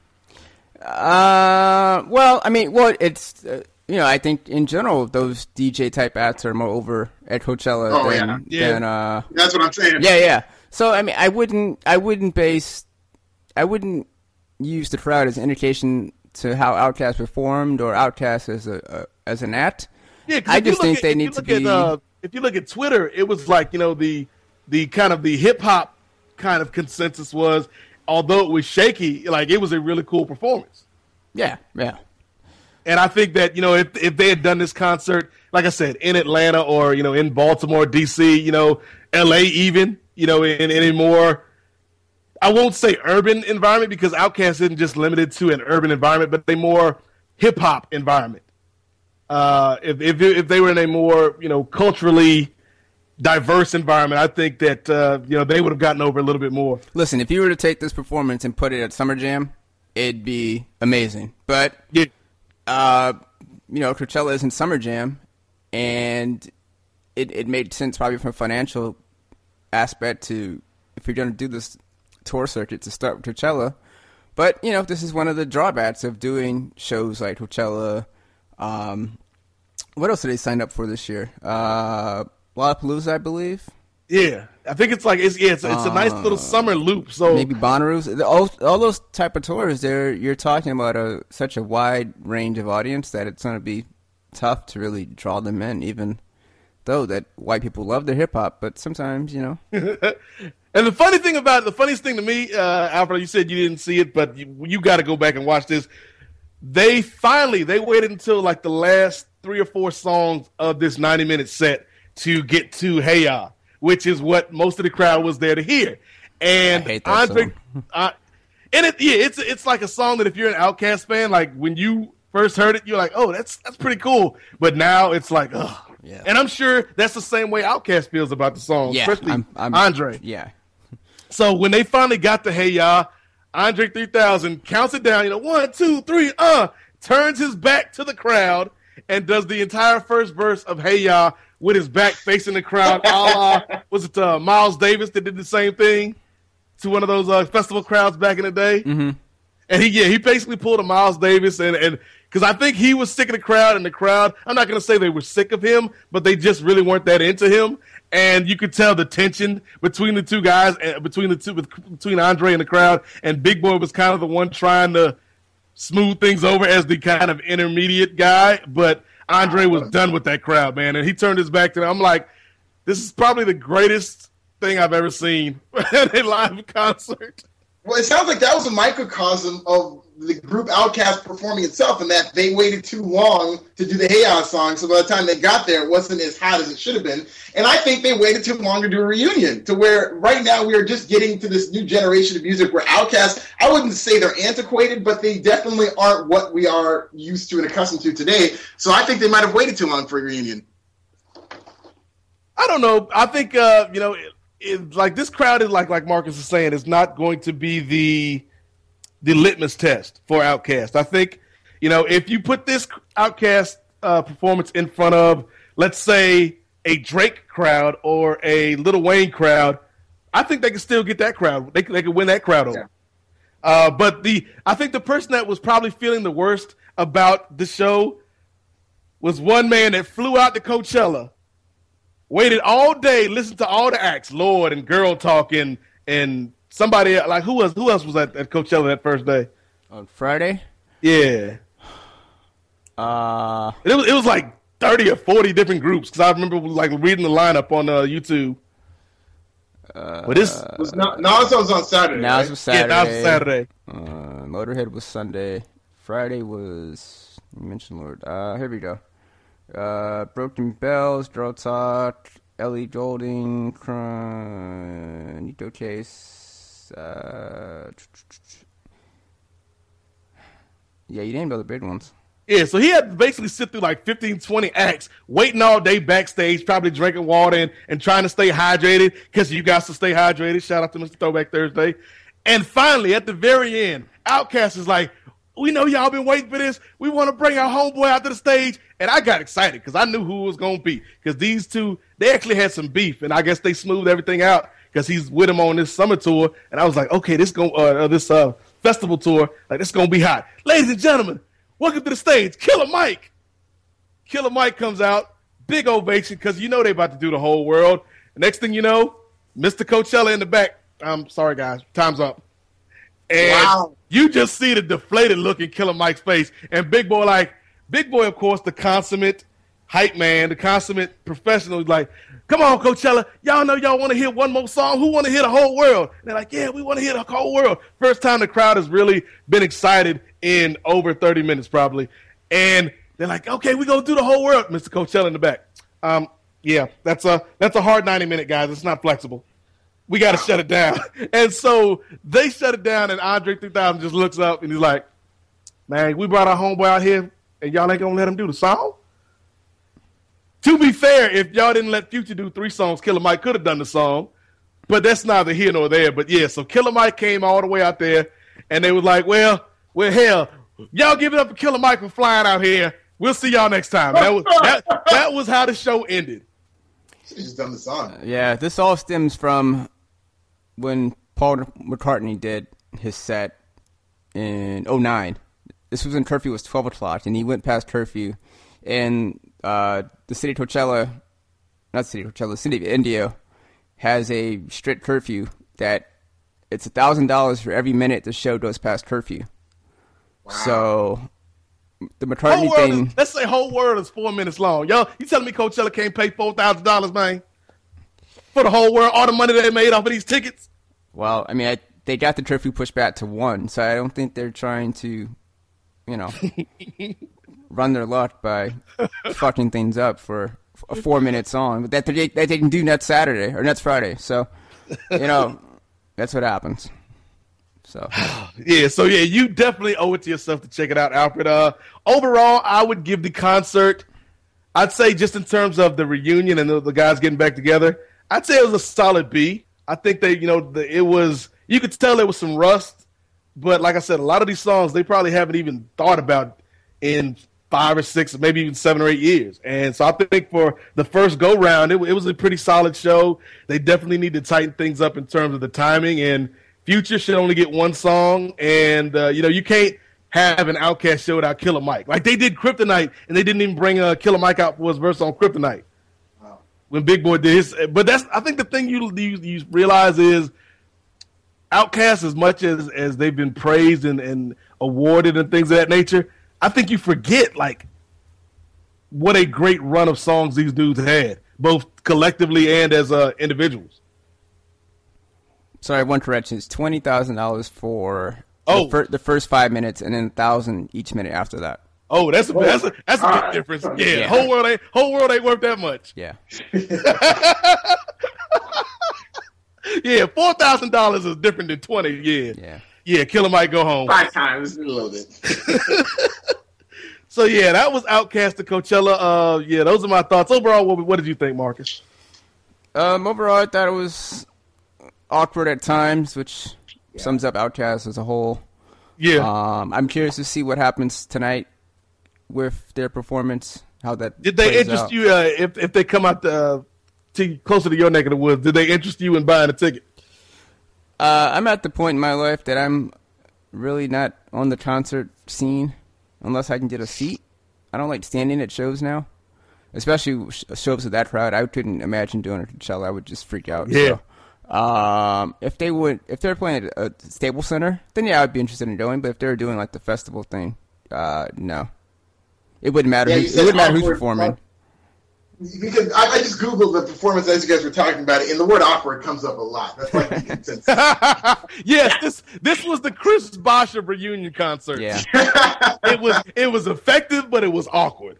Uh, well, I mean, well, it's uh, you know, I think in general those D J type acts are more over at Coachella oh, than, yeah. Yeah. than uh. That's what I'm saying. Yeah, yeah. So I mean, I wouldn't, I wouldn't base, I wouldn't use the crowd as an indication to how Outkast performed or Outkast as a, a as an act. Yeah, I just think at, they need to be. At, uh, if you look at Twitter, it was like, you know, the the kind of the hip hop kind of consensus was, although it was shaky, like it was a really cool performance. Yeah, yeah. And I think that, you know, if if they had done this concert, like I said, in Atlanta or, you know, in Baltimore, D C, you know, L A even, you know, in, in a more, I won't say urban environment because Outkast isn't just limited to an urban environment, but a more hip hop environment. Uh, if, if if they were in a more, you know, culturally diverse environment, I think that uh, you know, they would have gotten over a little bit more. Listen, if you were to take this performance and put it at Summer Jam, it'd be amazing. But yeah. uh, you know, Coachella isn't Summer Jam, and it it made sense probably from a financial aspect to, if you're going to do this tour circuit, to start with Coachella. But you know, this is one of the drawbacks of doing shows like Coachella. Um, what else did they sign up for this year? Uh, Lollapalooza, I believe. Yeah, I think it's like it's yeah, it's, it's a nice little summer loop. So maybe Bonnaroo's, all all those type of tours. There, you're talking about a such a wide range of audience that it's going to be tough to really draw them in. Even though that white people love their hip hop, but sometimes you know. And the funny thing about it, the funniest thing to me, uh, Alfred, you said you didn't see it, but you, you got to go back and watch this. They finally, they waited until like the last three or four songs of this ninety minute set to get to Hey Ya, which is what most of the crowd was there to hear. And I hate that Andre, song. uh, and it, yeah, it's it's like a song that if you're an Outkast fan, like when you first heard it, you're like, oh, that's that's pretty cool. But now it's like, oh, yeah. And I'm sure that's the same way Outkast feels about the song, Yeah, especially I'm, I'm, Andre. Yeah. So when they finally got to Hey Ya, Andre three thousand counts it down, you know, one, two, three, uh, turns his back to the crowd and does the entire first verse of Hey Ya with his back facing the crowd. a la, was it uh, Miles Davis that did the same thing to one of those uh, festival crowds back in the day? Mm-hmm. And he, yeah, he basically pulled a Miles Davis, and and because I think he was sick of the crowd, and the crowd, I'm not going to say they were sick of him, but they just really weren't that into him. And you could tell the tension between the two guys, uh, between the two, between Andre and the crowd. And Big Boy was kind of the one trying to smooth things over as the kind of intermediate guy. But Andre was done with that crowd, man. And he turned his back to them. I'm like, this is probably the greatest thing I've ever seen at a live concert. Well, it sounds like that was a microcosm of the group Outkast performing itself, and that they waited too long to do the Hey Ya song, so by the time they got there, it wasn't as hot as it should have been. And I think they waited too long to do a reunion, to where right now we are just getting to this new generation of music where Outkast, I wouldn't say they're antiquated, but they definitely aren't what we are used to and accustomed to today. So I think they might have waited too long for a reunion. I don't know. I think, uh, you know, it, it, like this crowd is like, like Marcus is saying, is not going to be the the litmus test for Outkast. I think, you know, if you put this Outkast uh, performance in front of, let's say, a Drake crowd or a Lil Wayne crowd, I think they can still get that crowd. They they could win that crowd over. Yeah. Uh, but the I think the person that was probably feeling the worst about the show was one man that flew out to Coachella, waited all day, listened to all the acts, Lord and Girl Talk and and somebody like who was who else was at, at Coachella that first day? On Friday? Yeah. Uh it was it was like thirty or forty different groups because I remember like reading the lineup on uh, YouTube. Uh, but this was not Nas was on Saturday. Nas right? was Saturday. Yeah, Nas was Saturday. Uh, Motorhead was Sunday. Friday was you mentioned Lord. Uh, here we go. Uh, Broken Bells, Draw Talk, Ellie Goulding, Nito Chase. Uh, yeah, you named all the big ones. Yeah, so he had to basically sit through like fifteen, twenty acts, waiting all day backstage, probably drinking water and, and trying to stay hydrated because you guys to stay hydrated. Shout out to Mister Throwback Thursday. And finally, at the very end, Outkast is like, we know y'all been waiting for this. We want to bring our homeboy out to the stage. And I got excited because I knew who it was going to be because these two, they actually had some beef. And I guess they smoothed everything out because he's with him on this summer tour. And I was like, okay, this going uh, this uh, festival tour, like this going to be hot. Ladies and gentlemen, welcome to the stage, Killer Mike. Killer Mike comes out, big ovation, because you know they about to do the whole world. The next thing you know, Mister Coachella in the back. I'm sorry, guys. Time's up. And wow. You just see the deflated look in Killer Mike's face. And Big Boy, like, Big Boy, of course, the consummate hype man, the consummate professional, is like, come on, Coachella. Y'all know y'all want to hear one more song? Who want to hear the whole world? And they're like, yeah, we want to hear the whole world. First time the crowd has really been excited in over thirty minutes probably. And they're like, okay, we're going to do the whole world. Mister Coachella in the back. Um, yeah, that's a, that's a hard ninety minute, guys. It's not flexible. We got to shut it down. And so they shut it down, and Andre three thousand just looks up, and he's like, man, we brought our homeboy out here, and y'all ain't going to let him do the song? To be fair, if y'all didn't let Future do three songs, Killer Mike could have done the song. But that's neither here nor there. But, yeah, so Killer Mike came all the way out there, and they was like, well, well, hell, y'all give it up for Killer Mike for flying out here. We'll see y'all next time. And that was that, that was how the show ended. She's done the song. Yeah, this all stems from when Paul McCartney did his set in oh nine. This was when curfew was twelve o'clock, and he went past curfew. And uh, the city of Coachella, not the city of Coachella, the city of Indio has a strict curfew that it's one thousand dollars for every minute the show goes past curfew. Wow. So the McCartney thing... Is, let's say whole world is four minutes long. Yo, you telling me Coachella can't pay four thousand dollars, man? For the whole world, all the money they made off of these tickets? Well, I mean, I, they got the curfew pushed back to one, so I don't think they're trying to, you know, run their luck by fucking things up for a four-minute song. But that they, that they can do next Saturday, or next Friday. So, you know, that's what happens. So yeah, so yeah, you definitely owe it to yourself to check it out, Alfred. Uh, overall, I would give the concert, I'd say just in terms of the reunion and the, the guys getting back together, I'd say it was a solid B. I think they, you know, the, it was, you could tell there was some rust, but like I said, a lot of these songs they probably haven't even thought about in five or six, maybe even seven or eight years. And so I think for the first go round, it, it was a pretty solid show. They definitely need to tighten things up in terms of the timing, and Future should only get one song, and uh, you know, you can't have an Outkast show without Killer Mike. Like they did Kryptonite, and they didn't even bring uh, Killer Mike out for his verse on Kryptonite. Wow. When Big Boy did his, but that's I think the thing you you, you realize is Outkast, as much as, as they've been praised and, and awarded and things of that nature, I think you forget like what a great run of songs these dudes had, both collectively and as uh, individuals. Sorry, one correction. It's twenty thousand dollars for oh. the, fir- the first five minutes, and then a thousand each minute after that. Oh, that's a that's a that's a big right. difference. Yeah, yeah, whole world ain't whole world ain't worth that much. Yeah. Yeah, four thousand dollars is different than twenty. Yeah, yeah, yeah. Killer might go home five times a little bit. So yeah, that was Outkast to Coachella. Uh, yeah, those are my thoughts overall. What, what did you think, Marcus? Um, overall, I thought it was awkward at times, which yeah. sums up Outkast as a whole. Yeah. Um, I'm curious to see what happens tonight with their performance. How that did they plays interest out. you uh, if if they come out uh, to closer to your neck of the woods? Did they interest you in buying a ticket? Uh, I'm at the point in my life that I'm really not on the concert scene unless I can get a seat. I don't like standing at shows now, especially shows with that crowd. I couldn't imagine doing a Coachella. I would just freak out. Yeah. So, um, if they would, if they're playing at a Staples Center, then yeah, I'd be interested in going. But if they're doing like the festival thing, uh, no, it wouldn't matter. Yeah, who, you it said wouldn't matter who's awkward. performing. Because I, I just googled the performance as you guys were talking about it, and the word awkward comes up a lot. That's like the consensus. Yes, this this was the Chris Bosh of reunion concert. Yeah. it was it was effective, but it was awkward.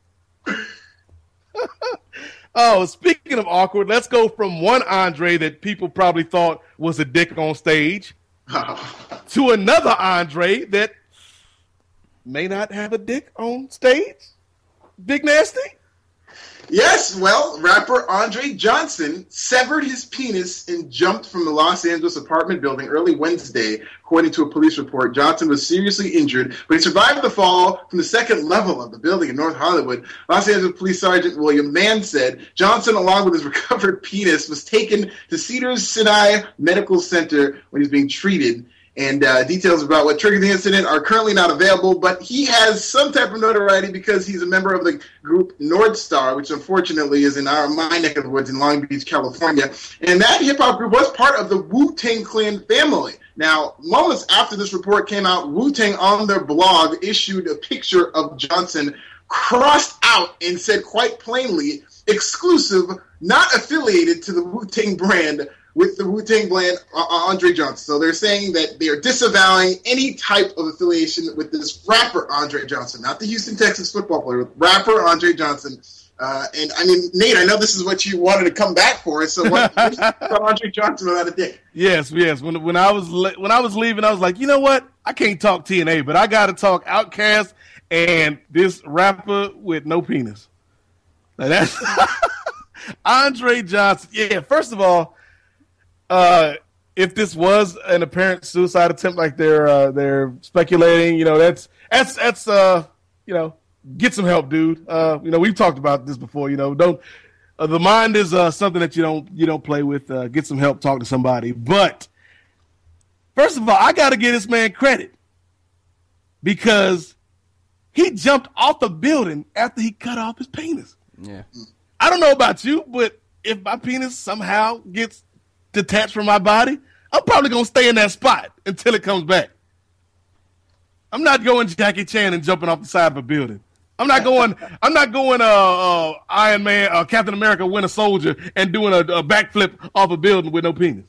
Oh, speaking of awkward, let's go from one Andre that people probably thought was a dick on stage to another Andre that may not have a dick on stage. Big Nasty? Yes, well, rapper Andre Johnson severed his penis and jumped from the Los Angeles apartment building early Wednesday. According to a police report, Johnson was seriously injured, but he survived the fall from the second level of the building in North Hollywood. Los Angeles Police Sergeant William Mann said Johnson, along with his recovered penis, was taken to Cedars-Sinai Medical Center when he was being treated. And uh, details about what triggered the incident are currently not available, but he has some type of notoriety because he's a member of the group North Star, which unfortunately is in our my neck of the woods in Long Beach, California. And that hip-hop group was part of the Wu-Tang Clan family. Now, moments after this report came out, Wu-Tang on their blog issued a picture of Johnson crossed out and said quite plainly, exclusive, not affiliated to the Wu-Tang brand, with the Wu-Tang brand, uh, Andre Johnson. So they're saying that they are disavowing any type of affiliation with this rapper, Andre Johnson, not the Houston Texans football player, rapper Andre Johnson. Uh, and, I mean, Nate, I know this is what you wanted to come back for, so what what about Andre Johnson without a dick? Yes, yes. When when I was le- when I was leaving, I was like, you know what? I can't talk T N A, but I got to talk Outkast and this rapper with no penis. Now that's Andre Johnson. Yeah, first of all, Uh, if this was an apparent suicide attempt, like they're uh, they're speculating, you know, that's that's that's uh, you know, get some help, dude. Uh, you know, we've talked about this before. You know, don't uh, the mind is uh, something that you don't you don't play with. Uh, get some help, talk to somebody. But first of all, I got to give this man credit because he jumped off the building after he cut off his penis. Yeah, I don't know about you, but if my penis somehow gets detached from my body, I'm probably going to stay in that spot until it comes back. I'm not going Jackie Chan and jumping off the side of a building. I'm not going, I'm not going uh, uh, Iron Man, uh, Captain America, Winter Soldier, and doing a, a backflip off a building with no penis.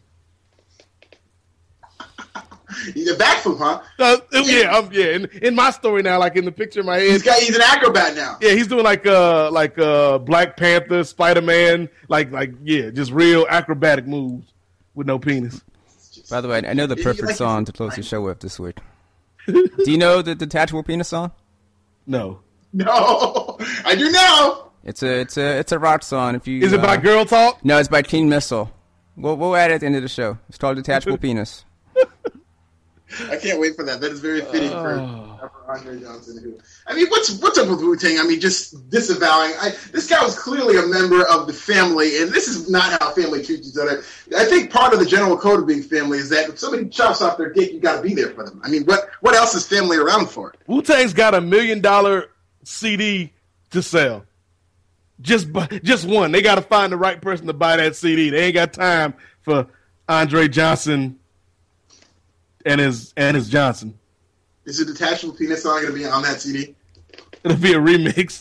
He's a backflip, huh? Uh, yeah, um, yeah. In, in my story now, like in the picture in my head, he's got he's an acrobat now. Yeah, he's doing like uh like uh Black Panther, Spider Man, like like yeah, just real acrobatic moves with no penis. By the way, I know the perfect like song to close the show with this week. Do you know the detachable penis song? No. No, I do now. It's a it's a it's a rock song. If you is it uh, by Girl Talk? No, it's by King Missile. We'll we'll add it at the end of the show. It's called Detachable Penis. I can't wait for that. That is very fitting oh. for, for Andre Johnson. Who, I mean, what's what's up with Wu-Tang? I mean, just disavowing. I, this guy was clearly a member of the family, and this is not how family treats each other. I think part of the general code of being family is that if somebody chops off their dick, you got to be there for them. I mean, what what else is family around for? Wu-Tang's got a million dollar C D to sell. Just just one. They got to find the right person to buy that C D. They ain't got time for Andre Johnson and his and his Johnson. Is the detachable penis song going to be on that C D? It'll be a remix.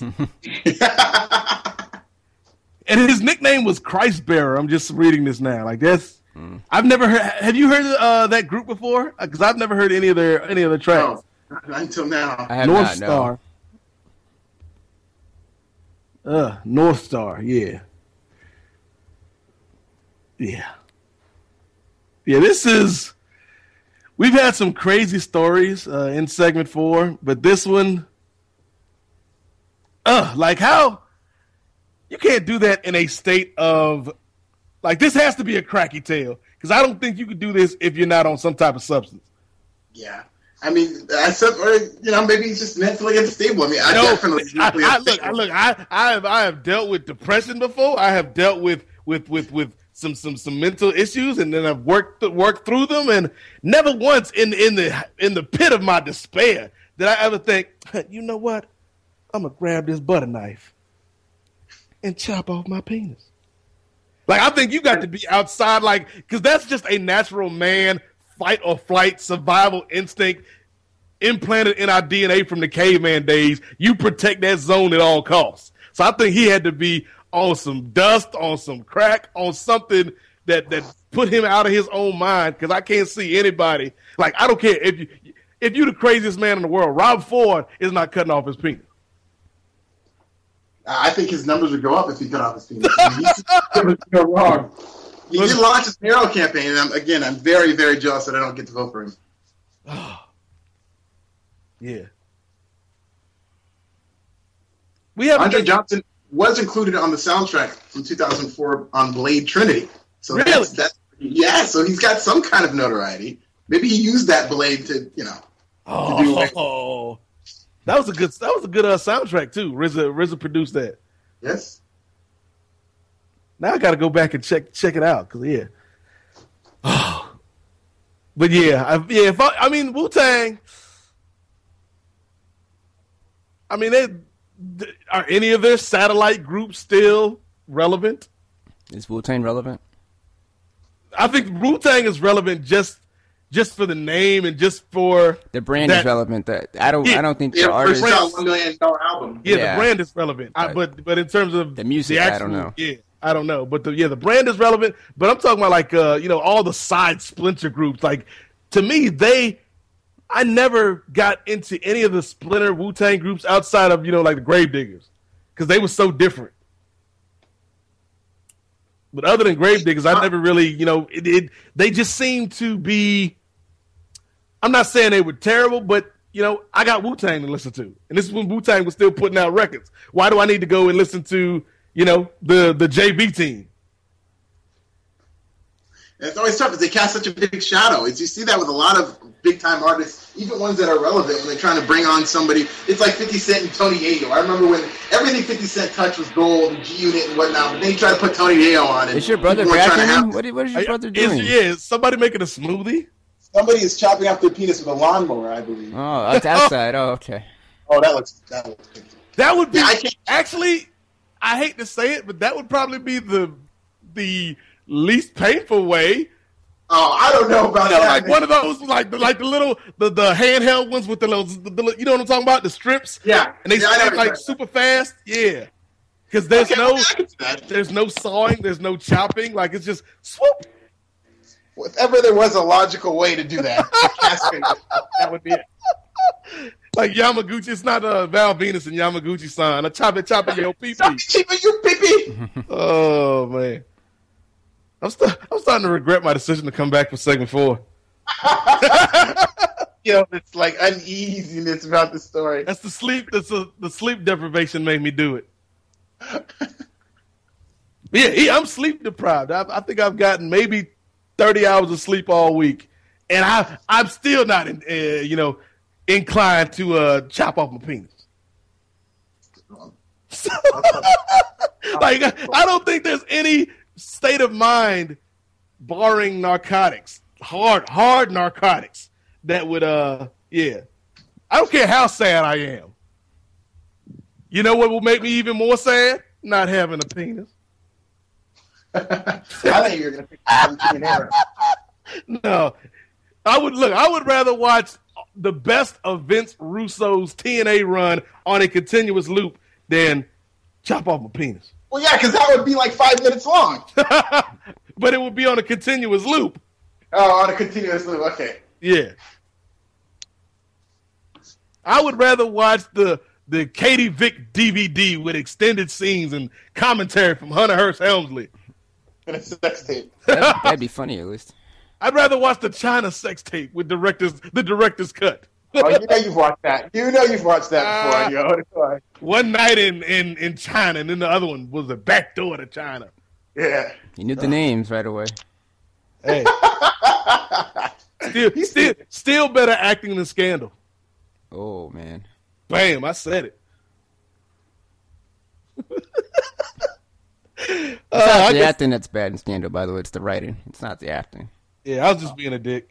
And his nickname was Christ Bearer. I'm just reading this now. Like that's mm. I've never heard. Have you heard uh, that group before? Because I've never heard any of their any of their tracks. No, not until now. I have North not, Star. No. Uh, North Star. Yeah. Yeah. Yeah. This is. We've had some crazy stories uh, in segment four, but this one, uh, like how you can't do that in a state of, like this has to be a cracky tale because I don't think you could do this if you're not on some type of substance. Yeah, I mean, I said, or, you know, maybe he's just mentally unstable. I mean, I no, definitely. I, I, look, I, look, I, I have, I have dealt with depression before. I have dealt with, with, with, with some, some, some mental issues, and then I've worked, worked through them, and never once in, in the, in the pit of my despair did I ever think, you know what, I'm gonna grab this butter knife and chop off my penis. Like, I think you got to be outside, like, because that's just a natural man fight or flight survival instinct implanted in our D N A from the caveman days. You protect that zone at all costs. So I think he had to be on some dust, on some crack, on something that, that put him out of his own mind, because I can't see anybody. Like, I don't care if you if you're the craziest man in the world, Rob Ford is not cutting off his penis. I think his numbers would go up if he cut off his penis. I mean, he's go wrong. He did launch his mayoral campaign, and I'm, again, I'm very, very jealous that I don't get to vote for him. Yeah. We have Andre Johnson was included on the soundtrack from two thousand four on Blade Trinity. So really? That's, that's, yeah, so he's got some kind of notoriety. Maybe he used that blade to, you know. Oh, to do oh. that was a good. That was a good uh, soundtrack too. R Z A, R Z A produced that. Yes. Now I got to go back and check check it out, because yeah. Oh. But yeah, I, yeah. If I, I mean Wu-Tang. I mean, they, they, are any of their satellite groups still relevant? Is Wu-Tang relevant? I think Wu-Tang is relevant just just for the name and just for the brand that, is relevant. That I don't. Yeah, I don't think yeah, the artist. First one million dollar album. Yeah, Yeah. the brand is relevant. I, Right. but but in terms of The music, the I actual, don't know. Yeah, I don't know. But the, yeah, the brand is relevant. But I'm talking about like uh, you know, all the side splinter groups. Like, to me, they. I never got into any of the splinter Wu-Tang groups outside of, you know, like the Gravediggers, because they were so different. But other than Gravediggers, I never really, you know, it, it. They just seemed to be. I'm not saying they were terrible, but you know, I got Wu-Tang to listen to, and this is when Wu-Tang was still putting out records. Why do I need to go and listen to, you know, the the J V team? It's always tough because they cast such a big shadow. It's, you see that with a lot of big-time artists, even ones that are relevant, when they're trying to bring on somebody. It's like fifty Cent and Tony Yayo. I remember when everything fifty Cent touched was gold and G-Unit and whatnot, but then he tried to put Tony Yayo on it. Is your brother People were trying to rapping? have- What, what is your brother Is, doing? yeah, is somebody making a smoothie? Somebody is chopping off their penis with a lawnmower, I believe. Oh, it's outside. Oh, okay. Oh, that looks that looks good. That would be Yeah, I can't- actually. I hate to say it, but that would probably be the the least painful way. Oh, I don't know about You know, that. like one of those, like the like the little the, the handheld ones with the little, the, the, you know what I'm talking about, the strips. Yeah, and they yeah, I know snap what like you're talking super fast. Yeah, because there's Okay, no okay, I can see that. there's no sawing, there's no chopping. Like, it's just swoop. If ever there was a logical way to do that, that would be it. Like Yamaguchi, it's not uh, Val Venus and Yamaguchi-san. A chop it, chop it, yo, pee pee. Cheaper, you pee. Oh man, I'm st- I'm starting to regret my decision to come back for segment four. You know, it's like uneasiness about the story. That's the sleep. That's a, the sleep deprivation made me do it. Yeah, yeah, I'm sleep deprived. I, I think I've gotten maybe thirty hours of sleep all week, and I I'm still not in, uh, you know inclined to uh, chop off my penis. Like, I, I don't think there's any state of mind, barring narcotics, hard hard narcotics, that would uh yeah. I don't care how sad I am. You know what will make me even more sad? Not having a penis. I think you're going to pick something error. No, I would look. I would rather watch the best of Vince Russo's T N A run on a continuous loop than chop off my penis. Well, yeah, because that would be like five minutes long. But it would be on a continuous loop. Oh, on a continuous loop. Okay. Yeah. I would rather watch the the Katie Vick D V D with extended scenes and commentary from Hunter Hearst Helmsley. And a sex tape. That'd, that'd be funny, at least. I'd rather watch the China sex tape with director's the director's cut. Oh, you know you've watched that. You know you've watched that before, Uh, yo. One night in, in, in China, and then the other one was a back door to China. Yeah. You knew the names right away. Hey. Still, still, still better acting than Scandal. Oh man! Bam! I said it. It's uh, not I the guess, acting that's bad in Scandal, by the way. It's the writing. It's not the acting. Yeah, I was just being a dick.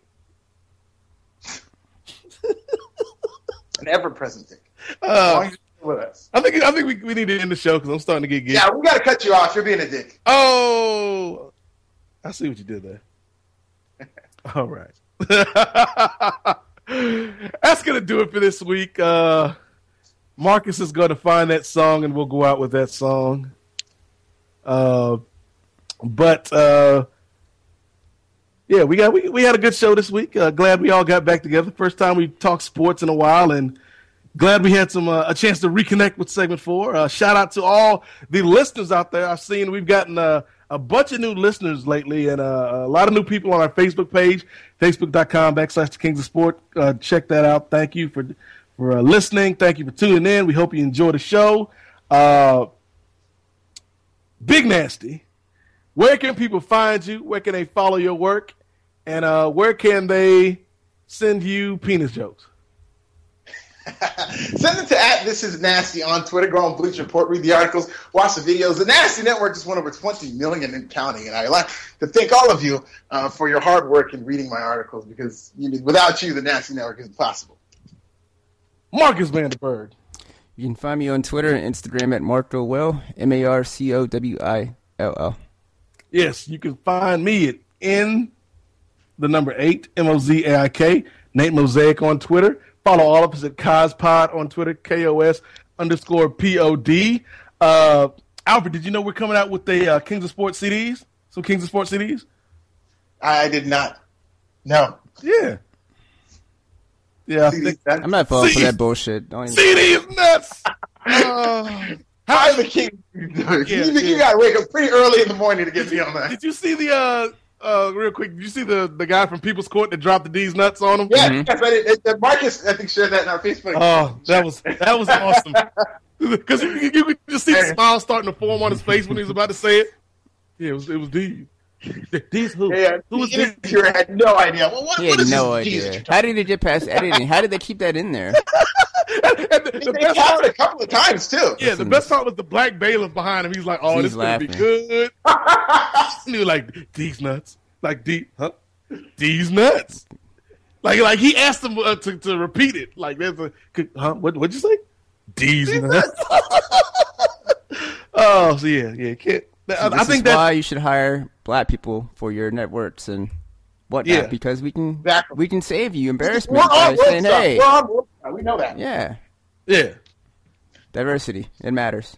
An ever-present dick. Uh, with us. I think I think we, we need to end the show because I'm starting to get giddy. Yeah, we got to cut you off. You're being a dick. Oh, I see what you did there. All right. That's going to do it for this week. Uh, Marcus is going to find that song, and we'll go out with that song. Uh, but, uh, yeah, we got we, we had a good show this week. Uh, glad we all got back together. First time we talked sports in a while, and glad we had some uh, a chance to reconnect with segment four. Uh, shout out to all the listeners out there. I've seen we've gotten uh, a bunch of new listeners lately, and uh, a lot of new people on our Facebook page, facebook.com backslash the Kings of Sport. Uh, check that out. Thank you for for uh, listening. Thank you for tuning in. We hope you enjoy the show. Uh, Big Nasty, where can people find you? Where can they follow your work? And uh, where can they send you penis jokes? Send it to at This Is Nasty on Twitter. Go on Bleacher Report, read the articles, watch the videos. The Nasty Network is one over twenty million and counting, and I like to thank all of you uh, for your hard work in reading my articles, because you know, without you, the Nasty Network isn't possible. Marcus Vanderberg. You can find me on Twitter and Instagram at Marco Will, M A R C O W I L L. Yes, you can find me at N, the number eight, M O Z A I K, Nate Mosaic on Twitter. Follow all of us at Cospod on Twitter, K O S underscore P O D. Uh, Alfred, did you know we're coming out with the uh, Kings of Sports C Ds? Some Kings of Sports C Ds? I did not. No. Yeah. Yeah, I think, I'm not falling for that bullshit. Don't even... C D is nuts! uh, How are the Kings? Yeah, you, yeah. you got to wake up pretty early in the morning to get me on that. Did you see the... Uh, Uh, real quick, did you see the, the guy from People's Court that dropped the D's nuts on him? Yeah, mm-hmm. yes, I did. Uh, Marcus, I think, shared that in our Facebook. Oh, that was that was awesome. Because you, you could just see the smile starting to form on his face when he was about to say it. Yeah, it was it was D's. D's who? Yeah, who was D's? You had no idea. Well, what, he what had is no D's idea. How did it get past editing? How did they keep that in there? and the, the they best counted a couple of times too. Yeah, the best part was the black bailiff behind him. He's like, "Oh, He's this is gonna be laughing. good." And he was like, "D's nuts." Like D, huh? D's nuts. Like, like he asked him uh, to to repeat it. Like, there's a, huh? What what'd you say? D's nuts. Oh, so yeah, yeah. Can't, So I, this I think is that why you should hire black people for your networks and whatnot, Yeah. because we can Exactly. we can save you We're embarrassment on by world saying, stuff. "Hey, We're on world stuff. We know that. yeah, yeah, diversity, it matters."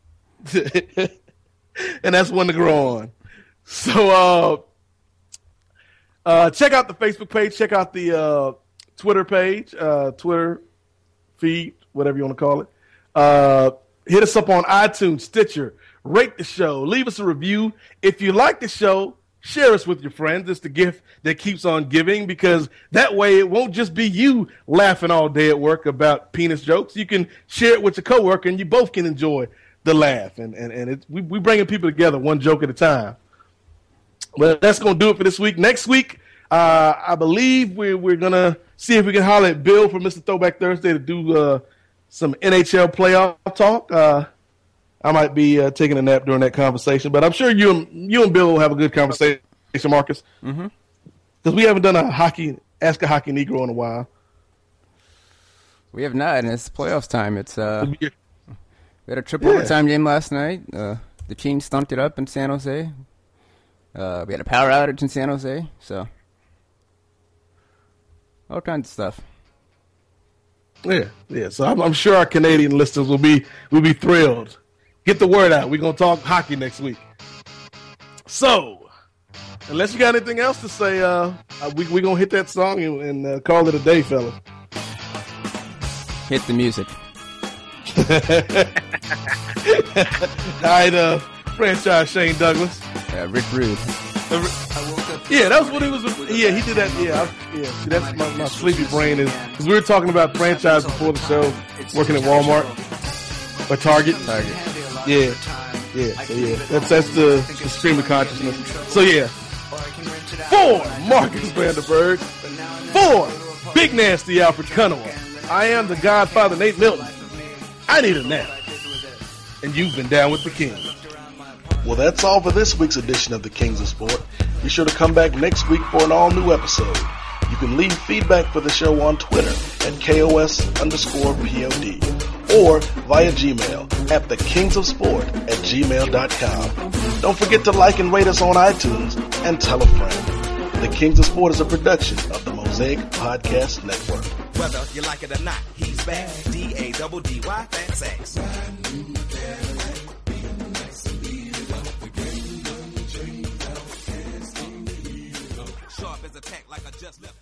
and that's one to grow on. So, uh, uh, check out the Facebook page. Check out the uh, Twitter page, uh, Twitter feed, whatever you want to call it. Uh, hit us up on iTunes, Stitcher. Rate the show. Leave us a review. If you like the show, share us with your friends. It's the gift that keeps on giving, because that way it won't just be you laughing all day at work about penis jokes. You can share it with your coworker, and you both can enjoy the laugh. And and, and it, we we bringing people together one joke at a time. But that's going to do it for this week. Next week, uh, I believe we're, we're going to see if we can holler at Bill from Mister Throwback Thursday to do uh, some N H L playoff talk. Uh, I might be uh, taking a nap during that conversation, but I'm sure you and, you and Bill will have a good conversation, Marcus. Because Mm-hmm. we haven't done a hockey, Ask a Hockey Negro in a while. We have not, and it's playoffs time. It's uh, we had a triple Yeah. overtime game last night. Uh, the Kings stumped it up in San Jose. Uh, we had a power outage in San Jose, so all kinds of stuff. Yeah, yeah. So I'm, I'm sure our Canadian listeners will be will be thrilled. Get the word out. We're gonna talk hockey next week. So, unless you got anything else to say, uh, we we gonna hit that song and, and uh, call it a day, fella. Hit the music. All right, uh, franchise Shane Douglas. Uh, Rick Rude. Yeah, that was what he was. Yeah, he did that. Yeah, I, yeah. See, that's my, my sleepy brain is because we were talking about franchise before the show, working at Walmart or Target. Target. Yeah, yeah. So yeah, that's that's the, the stream of consciousness. So yeah, for Marcus Vanderberg, For Big Nasty Alfred Cunningham, I am the Godfather Nate Milton. I need a nap. And you've been down with the King. Well, that's all for this week's edition of the Kings of Sport. Be sure to come back next week for an all-new episode. You can leave feedback for the show on Twitter at K O S underscore P O D or via Gmail at the Kings of Sport at gmail dot com. Don't forget to like and rate us on iTunes and tell a friend. The Kings of Sport is a production of the Mosaic Podcast Network. Whether you like it or not, he's back. D A double D Y Fat Sacks. Sharp as a tack like I just left.